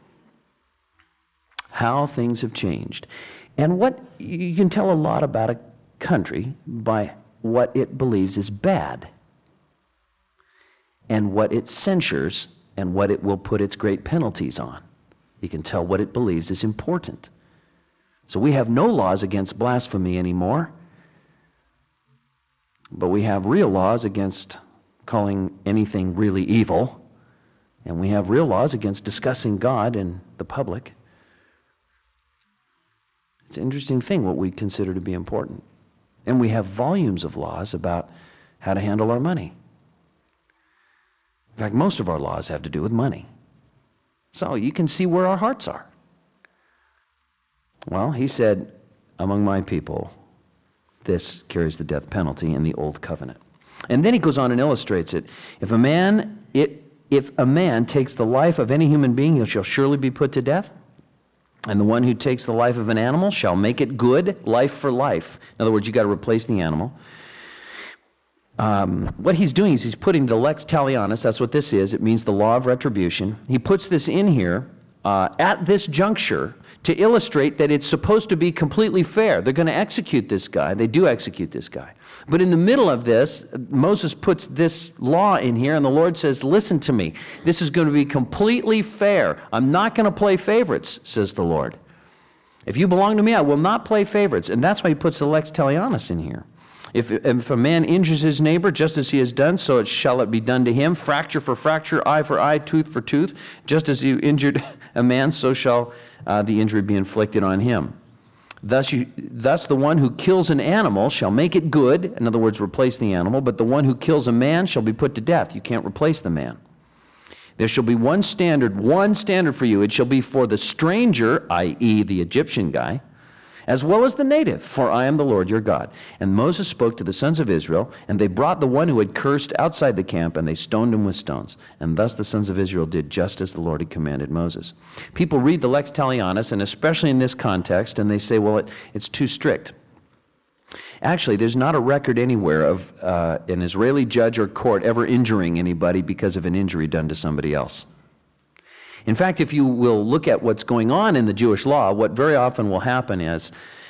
How things have changed. And what you can tell a lot about a country by what it believes is bad and what it censures and what it will put its great penalties on. You can tell what it believes is important. So we have no laws against blasphemy anymore, but we have real laws against calling anything really evil, and we have real laws against discussing God in the public. It's an interesting thing what we consider to be important. And we have volumes of laws about how to handle our money. In fact, most of our laws have to do with money. So you can see where our hearts are. Well, he said, among my people, this carries the death penalty in the old covenant. And then he goes on and illustrates it. If a man, it, if a man takes the life of any human being, he shall surely be put to death. And the one who takes the life of an animal shall make it good, life for life. In other words, you've got to replace the animal. Um, what he's doing is he's putting the lex talionis, that's what this is, it means the law of retribution. He puts this in here uh, at this juncture to illustrate that it's supposed to be completely fair. They're going to execute this guy. They do execute this guy. But in the middle of this, Moses puts this law in here, and the Lord says, listen to me. This is going to be completely fair. I'm not going to play favorites, says the Lord. If you belong to me, I will not play favorites. And that's why he puts the lex talionis in here. If, if a man injures his neighbor, just as he has done, so it shall it be done to him. Fracture for fracture, eye for eye, tooth for tooth. Just as you injured a man, so shall uh, the injury be inflicted on him. Thus, you, thus the one who kills an animal shall make it good, in other words, replace the animal, but the one who kills a man shall be put to death. You can't replace the man. There shall be one standard, one standard for you. It shall be for the stranger, that is the Egyptian guy, as well as the native, for I am the Lord your God. And Moses spoke to the sons of Israel, and they brought the one who had cursed outside the camp, and they stoned him with stones. And thus the sons of Israel did just as the Lord had commanded Moses. People read the lex talionis, and especially in this context, and they say, well, it, it's too strict. Actually, there's not a record anywhere of uh, an Israeli judge or court ever injuring anybody because of an injury done to somebody else. In fact, if you will look at what's going on in the Jewish law, what very often will happen is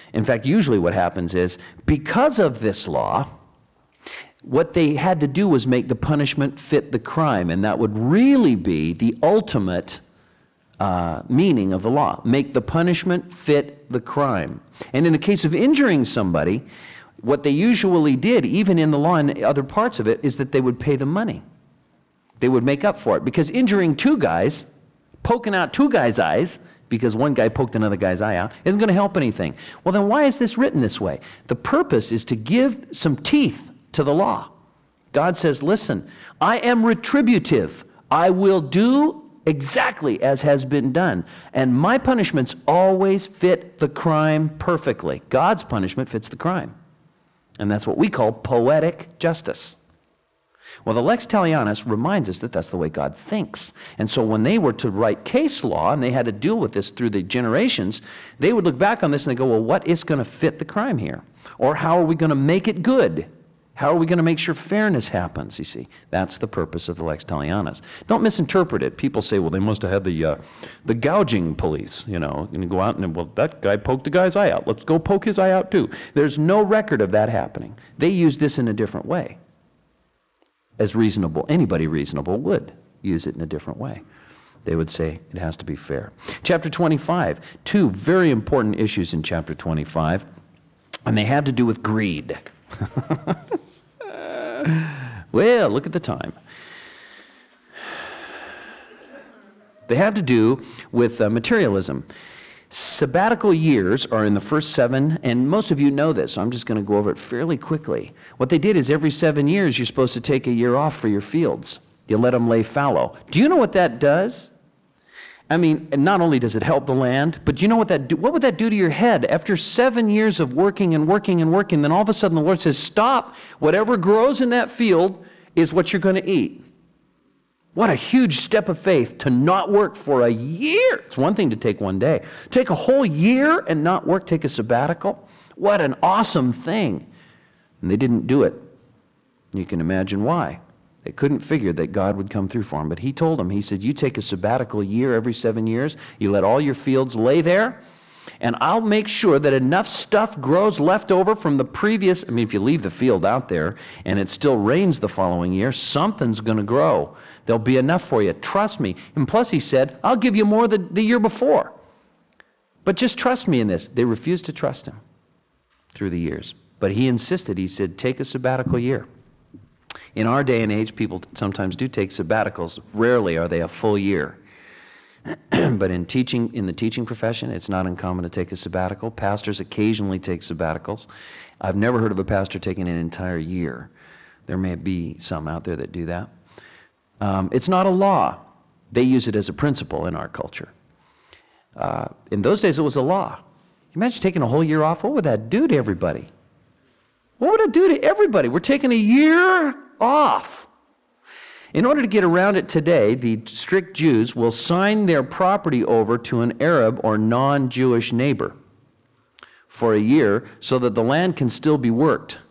In fact, usually what happens is, because of this law, what they had to do was make the punishment fit the crime, and that would really be the ultimate uh, meaning of the law. Make the punishment fit the crime. And in the case of injuring somebody, what they usually did, even in the law and other parts of it, is that they would pay them money. They would make up for it. Because injuring two guys, poking out two guys' eyes, because one guy poked another guy's eye out, isn't going to help anything. Well, then why is this written this way? The purpose is to give some teeth to the law. God says, listen, I am retributive. I will do exactly as has been done. And my punishments always fit the crime perfectly. God's punishment fits the crime. And that's what we call poetic justice. Well, the lex talionis reminds us that that's the way God thinks. And so when they were to write case law, and they had to deal with this through the generations, they would look back on this and they go, well, what is going to fit the crime here? Or how are we going to make it good? How are we going to make sure fairness happens, you see? That's the purpose of the lex talionis. Don't misinterpret it. People say, well, they must have had the uh, the gouging police, you know, and go out and, well, that guy poked the guy's eye out. Let's go poke his eye out too. There's no record of that happening. They use this in a different way. As reasonable, anybody reasonable would use it in a different way. They would say it has to be fair. Chapter twenty-five, two very important issues in chapter twenty-five, and they have to do with greed. Well, look at the time. They have to do with uh, materialism. Sabbatical years are in the first seven, and most of you know this, so I'm just going to go over it fairly quickly. What they did is every seven years you're supposed to take a year off for your fields. You let them lay fallow. Do you know what that does? I mean, and not only does it help the land, but do you know what that do? What would that do to your head? After seven years of working and working and working, then all of a sudden the Lord says, stop. Whatever grows in that field is what you're going to eat. What a huge step of faith to not work for a year. It's one thing to take one day. Take a whole year and not work, take a sabbatical. What an awesome thing. And they didn't do it. You can imagine why. They couldn't figure that God would come through for them. But he told them, he said, you take a sabbatical year every seven years, you let all your fields lay there, and I'll make sure that enough stuff grows left over from the previous, I mean, if you leave the field out there and it still rains the following year, something's going to grow. There'll be enough for you. Trust me. And plus he said, I'll give you more the, the year before. But just trust me in this. They refused to trust him through the years. But he insisted, he said, take a sabbatical year. In our day and age, people sometimes do take sabbaticals. Rarely are they a full year. But in teaching, in the teaching profession, it's not uncommon to take a sabbatical. Pastors occasionally take sabbaticals. I've never heard of a pastor taking an entire year. There may be some out there that do that. Um, it's not a law. They use it as a principle in our culture. Uh, in those days, it was a law. Can you imagine taking a whole year off? What would that do to everybody? What would it do to everybody? We're taking a year off. In order to get around it today, the strict Jews will sign their property over to an Arab or non-Jewish neighbor for a year so that the land can still be worked.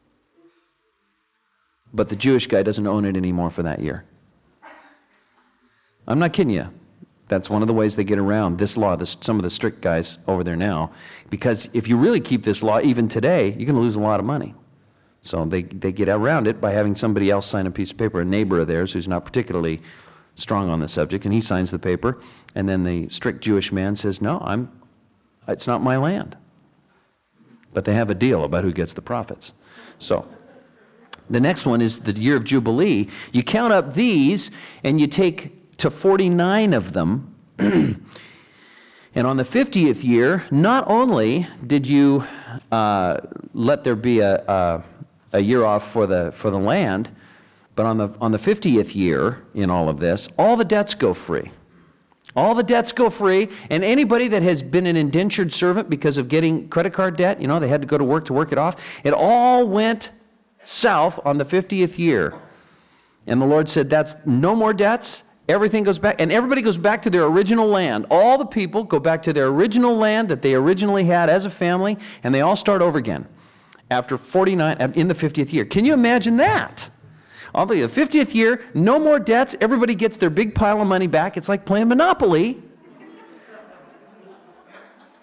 But the Jewish guy doesn't own it anymore for that year. I'm not kidding you. That's one of the ways they get around this law, this, some of the strict guys over there now. Because if you really keep this law even today, you're going to lose a lot of money. So they, they get around it by having somebody else sign a piece of paper, a neighbor of theirs who's not particularly strong on the subject, and he signs the paper, and then the strict Jewish man says, no, I'm, it's not my land. But they have a deal about who gets the profits. So the next one is the year of Jubilee. You count up these, and you take to forty-nine of them. And on the fiftieth year, not only did you uh, let there be a, a, a year off for the, for the land, but on the, on the fiftieth year in all of this, all the debts go free. All the debts go free, and anybody that has been an indentured servant because of getting credit card debt, you know, they had to go to work to work it off, it all went south on the fiftieth year. And the Lord said, that's no more debts. Everything goes back, and everybody goes back to their original land. All the people go back to their original land that they originally had as a family, and they all start over again after forty-nine, in the fiftieth year. Can you imagine that? I'll tell you, the fiftieth year, no more debts, everybody gets their big pile of money back. It's like playing Monopoly.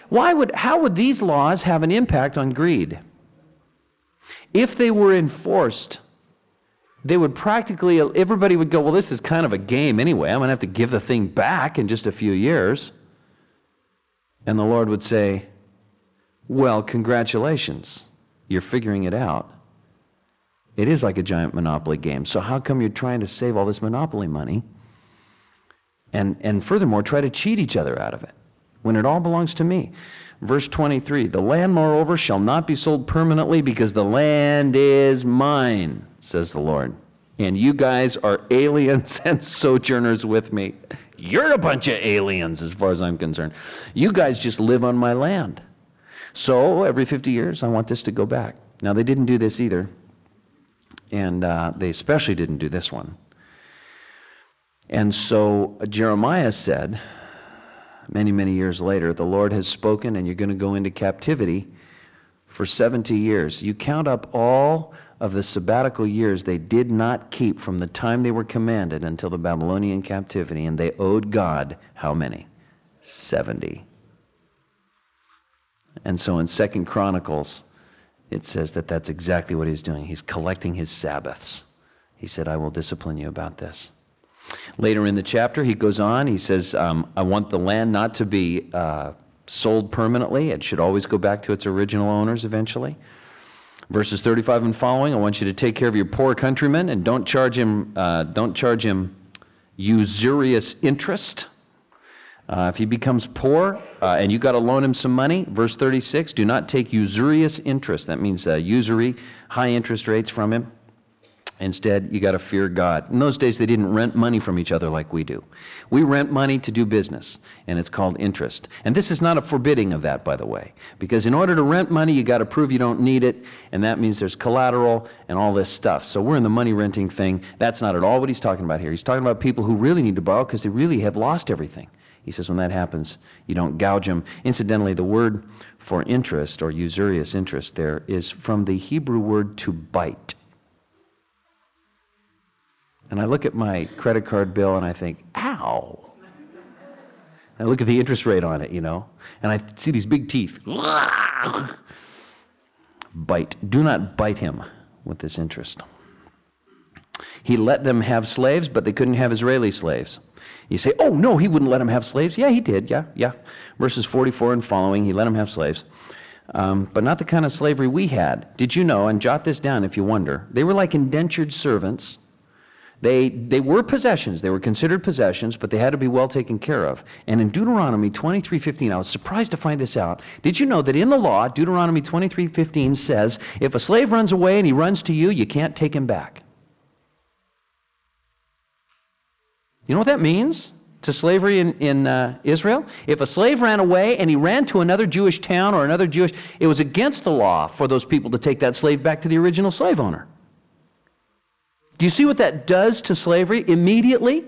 why would, how would these laws have an impact on greed? If they were enforced, they would practically, everybody would go, well, this is kind of a game anyway. I'm going to have to give the thing back in just a few years. And the Lord would say, well, congratulations. You're figuring it out. It is like a giant Monopoly game. So how come you're trying to save all this Monopoly money and, and furthermore, try to cheat each other out of it when it all belongs to me? Verse twenty-three, the land, moreover, shall not be sold permanently because the land is mine, says the Lord. And you guys are aliens and sojourners with me. You're a bunch of aliens as far as I'm concerned. You guys just live on my land. So every fifty years, I want this to go back. Now, they didn't do this either. And uh, they especially didn't do this one. And so uh, Jeremiah said, many, many years later, the Lord has spoken and you're going to go into captivity for seventy years. You count up all of the sabbatical years they did not keep from the time they were commanded until the Babylonian captivity, and they owed God how many? seventy. And so in Second Chronicles, it says that that's exactly what he's doing. He's collecting his Sabbaths. He said, I will discipline you about this. Later in the chapter, he goes on, he says, um, I want the land not to be uh, sold permanently. It should always go back to its original owners eventually. Verses thirty-five and following, I want you to take care of your poor countrymen and don't charge him, uh, don't charge him usurious interest. Uh, if he becomes poor uh, and you got to loan him some money, verse thirty-six, do not take usurious interest. That means uh, usury, high interest rates from him. Instead, you got to fear God. In those days, they didn't rent money from each other like we do. We rent money to do business, and it's called interest. And this is not a forbidding of that, by the way, because in order to rent money, you got to prove you don't need it, and that means there's collateral and all this stuff. So we're in the money renting thing. That's not at all what he's talking about here. He's talking about people who really need to borrow because they really have lost everything. He says when that happens, you don't gouge them. Incidentally, the word for interest or usurious interest there is from the Hebrew word to bite. And I look at my credit card bill and I think, ow. I look at the interest rate on it, you know, and I see these big teeth. Bite. Do not bite him with this interest. He let them have slaves, but they couldn't have Israeli slaves. You say, oh, no, he wouldn't let them have slaves. Yeah, he did. Yeah, yeah. Verses forty-four and following, he let them have slaves. Um, but not the kind of slavery we had. Did you know, and jot this down if you wonder, they were like indentured servants. They, they were possessions. They were considered possessions, but they had to be well taken care of. And in Deuteronomy twenty-three fifteen, I was surprised to find this out. Did you know that in the law, Deuteronomy twenty-three fifteen says, if a slave runs away and he runs to you, you can't take him back. You know what that means to slavery in, in uh, Israel? If a slave ran away and he ran to another Jewish town or another Jewish, it was against the law for those people to take that slave back to the original slave owner. Do you see what that does to slavery immediately?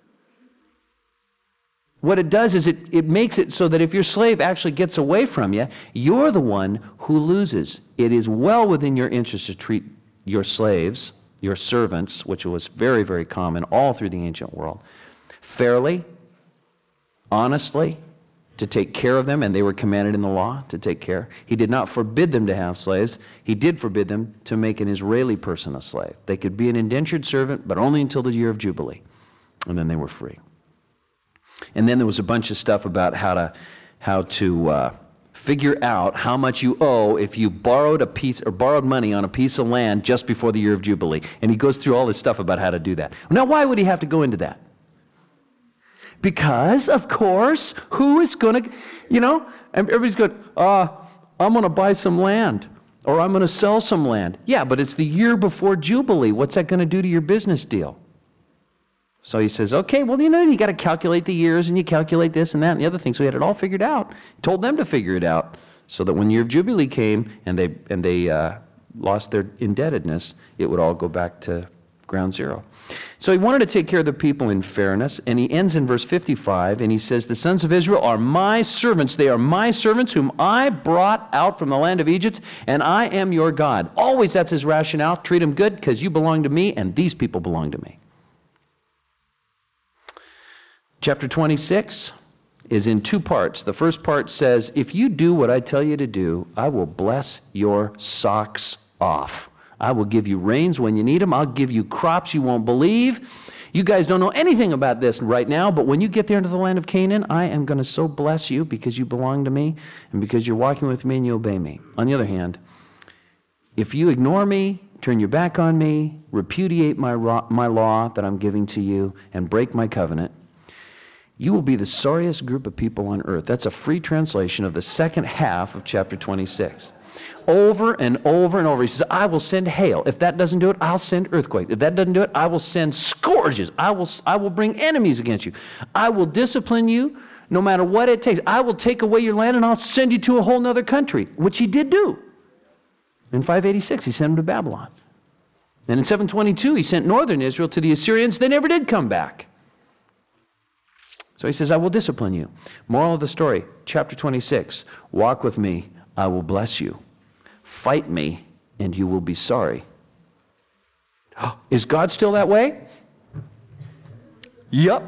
What it does is it, it makes it so that if your slave actually gets away from you, you're the one who loses. It is well within your interest to treat your slaves, your servants, which was very, very common all through the ancient world, fairly, honestly, to take care of them, and they were commanded in the law to take care. He did not forbid them to have slaves. He did forbid them to make an Israeli person a slave. They could be an indentured servant, but only until the year of Jubilee, and then they were free. And then there was a bunch of stuff about how to, how to uh, figure out how much you owe if you borrowed a piece or borrowed money on a piece of land just before the year of Jubilee. And he goes through all this stuff about how to do that. Now, why would he have to go into that? Because, of course, who is going to, you know, everybody's going, uh, I'm going to buy some land, or I'm going to sell some land. Yeah, but it's the year before Jubilee. What's that going to do to your business deal? So he says, okay, well, you know, you got to calculate the years, and you calculate this and that and the other thing. So he had it all figured out. He told them to figure it out so that when the year of Jubilee came and they, and they uh, lost their indebtedness, it would all go back to ground zero. So he wanted to take care of the people in fairness, and he ends in verse fifty-five, and he says, the sons of Israel are my servants. They are my servants whom I brought out from the land of Egypt, and I am your God. Always that's his rationale. Treat them good because you belong to me, and these people belong to me. Chapter twenty-six, is in two parts. The first part says, if you do what I tell you to do, I will bless your socks off. I will give you rains when you need them. I'll give you crops you won't believe. You guys don't know anything about this right now, but when you get there into the land of Canaan, I am going to so bless you because you belong to me and because you're walking with me and you obey me. On the other hand, if you ignore me, turn your back on me, repudiate my, ro- my law that I'm giving to you, and break my covenant, you will be the sorriest group of people on earth. That's a free translation of the second half of chapter twenty-six. Over and over and over, he says, I will send hail. If that doesn't do it, I'll send earthquakes. If that doesn't do it, I will send scourges. I will, I will bring enemies against you. I will discipline you no matter what it takes. I will take away your land and I'll send you to a whole other country, which he did do. In five eighty-six, he sent them to Babylon. And in seven twenty-two, he sent northern Israel to the Assyrians. They never did come back. So he says, I will discipline you. Moral of the story, chapter twenty-six, walk with me, I will bless you. Fight me, and you will be sorry. Is God still that way? Yup.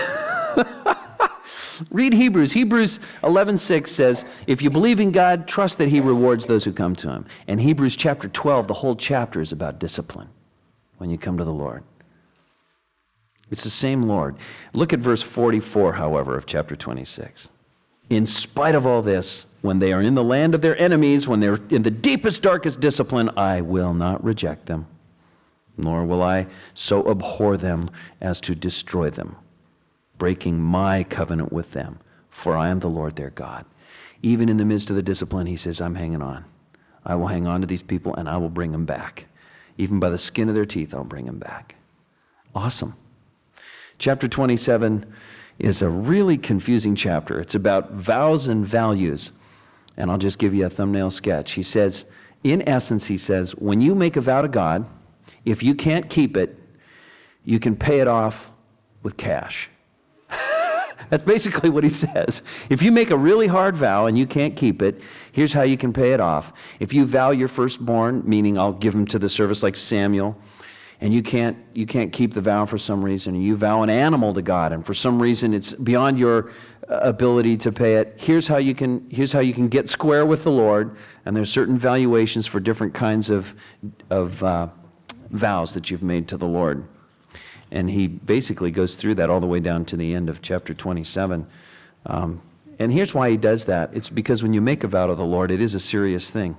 Read Hebrews. Hebrews eleven six says, if you believe in God, trust that he rewards those who come to him. And Hebrews chapter twelve, the whole chapter is about discipline when you come to the Lord. It's the same Lord. Look at verse forty-four, however, of chapter twenty-six. In spite of all this, when they are in the land of their enemies, when they're in the deepest, darkest discipline, I will not reject them, nor will I so abhor them as to destroy them, breaking my covenant with them, for I am the Lord their God. Even in the midst of the discipline, he says, I'm hanging on. I will hang on to these people, and I will bring them back. Even by the skin of their teeth, I'll bring them back. Awesome. Chapter twenty-seven is a really confusing chapter. It's about vows and values. And I'll just give you a thumbnail sketch. He says, in essence, he says, when you make a vow to God, if you can't keep it, you can pay it off with cash. That's basically what he says. If you make a really hard vow and you can't keep it, here's how you can pay it off. If you vow your firstborn, meaning I'll give him to the service like Samuel, and you can't you can't keep the vow for some reason, you vow an animal to God, and for some reason it's beyond your ability to pay it, here's how you can here's how you can get square with the Lord, and there's certain valuations for different kinds of of uh, vows that you've made to the Lord. And he basically goes through that all the way down to the end of chapter twenty-seven. Um, and here's why he does that. It's because when you make a vow to the Lord, it is a serious thing.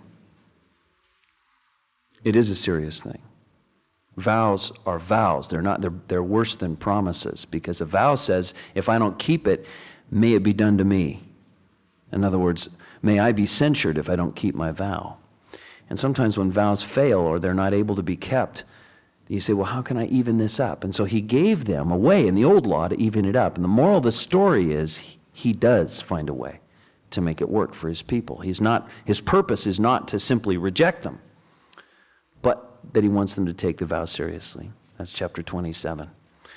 It is a serious thing. Vows are vows. They're not. They're, they're worse than promises, because a vow says, if I don't keep it, may it be done to me. In other words, may I be censured if I don't keep my vow. And sometimes when vows fail or they're not able to be kept, you say, well, how can I even this up? And so he gave them a way in the old law to even it up. And the moral of the story is he does find a way to make it work for his people. He's not, his purpose is not to simply reject them, but that he wants them to take the vow seriously. That's chapter twenty-seven.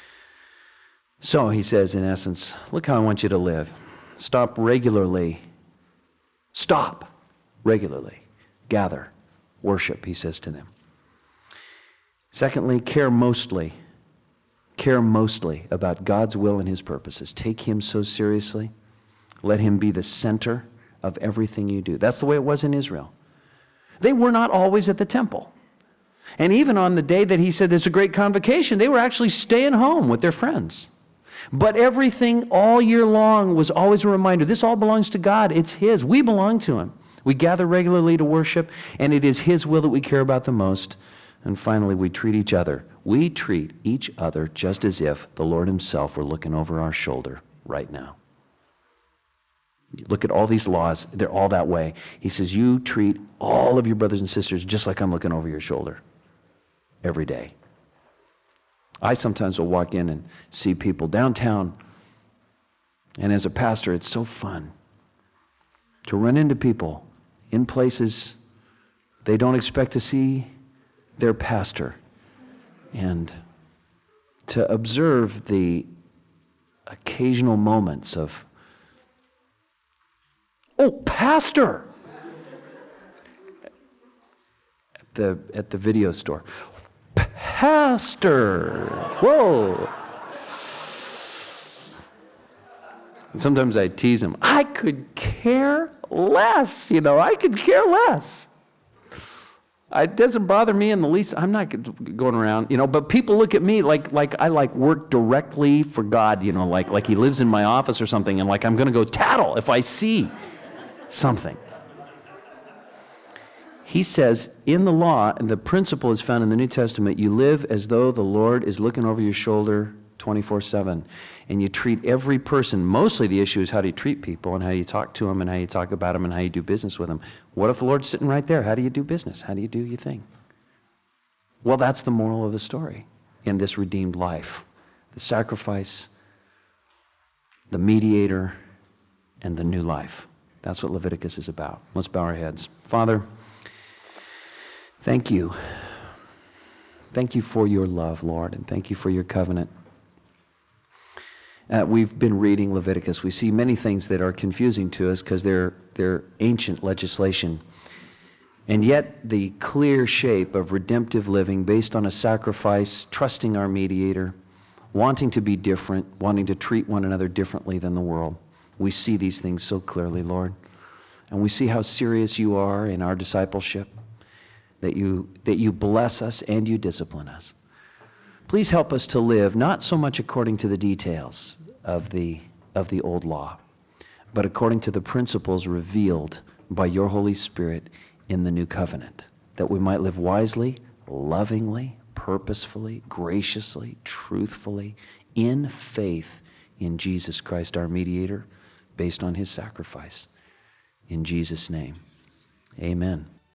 So he says, in essence, look how I want you to live. Stop regularly. Stop regularly. Gather. Worship, he says to them. Secondly, care mostly. Care mostly about God's will and his purposes. Take him so seriously. Let him be the center of everything you do. That's the way it was in Israel. They were not always at the temple. And even on the day that he said there's a great convocation, they were actually staying home with their friends. But everything all year long was always a reminder, this all belongs to God. It's his. We belong to him. We gather regularly to worship, and it is his will that we care about the most. And finally, we treat each other. We treat each other just as if the Lord himself were looking over our shoulder right now. Look at all these laws. They're all that way. He says, you treat all of your brothers and sisters just like I'm looking over your shoulder every day. I sometimes will walk in and see people downtown, and as a pastor, it's so fun to run into people in places they don't expect to see their pastor, and to observe the occasional moments of, oh, pastor, at the at the video store. Pastor, whoa. And sometimes I tease him, I could care less, you know, I could care less. It doesn't bother me in the least. I'm not going around, you know, but people look at me like like I like work directly for God, you know, like like he lives in my office or something, and like I'm going to go tattle if I see something. He says, in the law, and the principle is found in the New Testament, you live as though the Lord is looking over your shoulder twenty-four seven. And you treat every person, mostly the issue is how do you treat people and how you talk to them and how you talk about them and how you do business with them. What if the Lord's sitting right there? How do you do business? How do you do your thing? Well, that's the moral of the story in this redeemed life. The sacrifice, the mediator, and the new life. That's what Leviticus is about. Let's bow our heads. Father, thank you. Thank you for your love, Lord, and thank you for your covenant. Uh, we've been reading Leviticus. We see many things that are confusing to us because they're, they're ancient legislation. And yet the clear shape of redemptive living based on a sacrifice, trusting our mediator, wanting to be different, wanting to treat one another differently than the world. We see these things so clearly, Lord. And we see how serious you are in our discipleship, that you, that you bless us and you discipline us. Please help us to live not so much according to the details of the, of the old law, but according to the principles revealed by your Holy Spirit in the new covenant, that we might live wisely, lovingly, purposefully, graciously, truthfully, in faith in Jesus Christ, our mediator, based on his sacrifice. In Jesus' name, amen.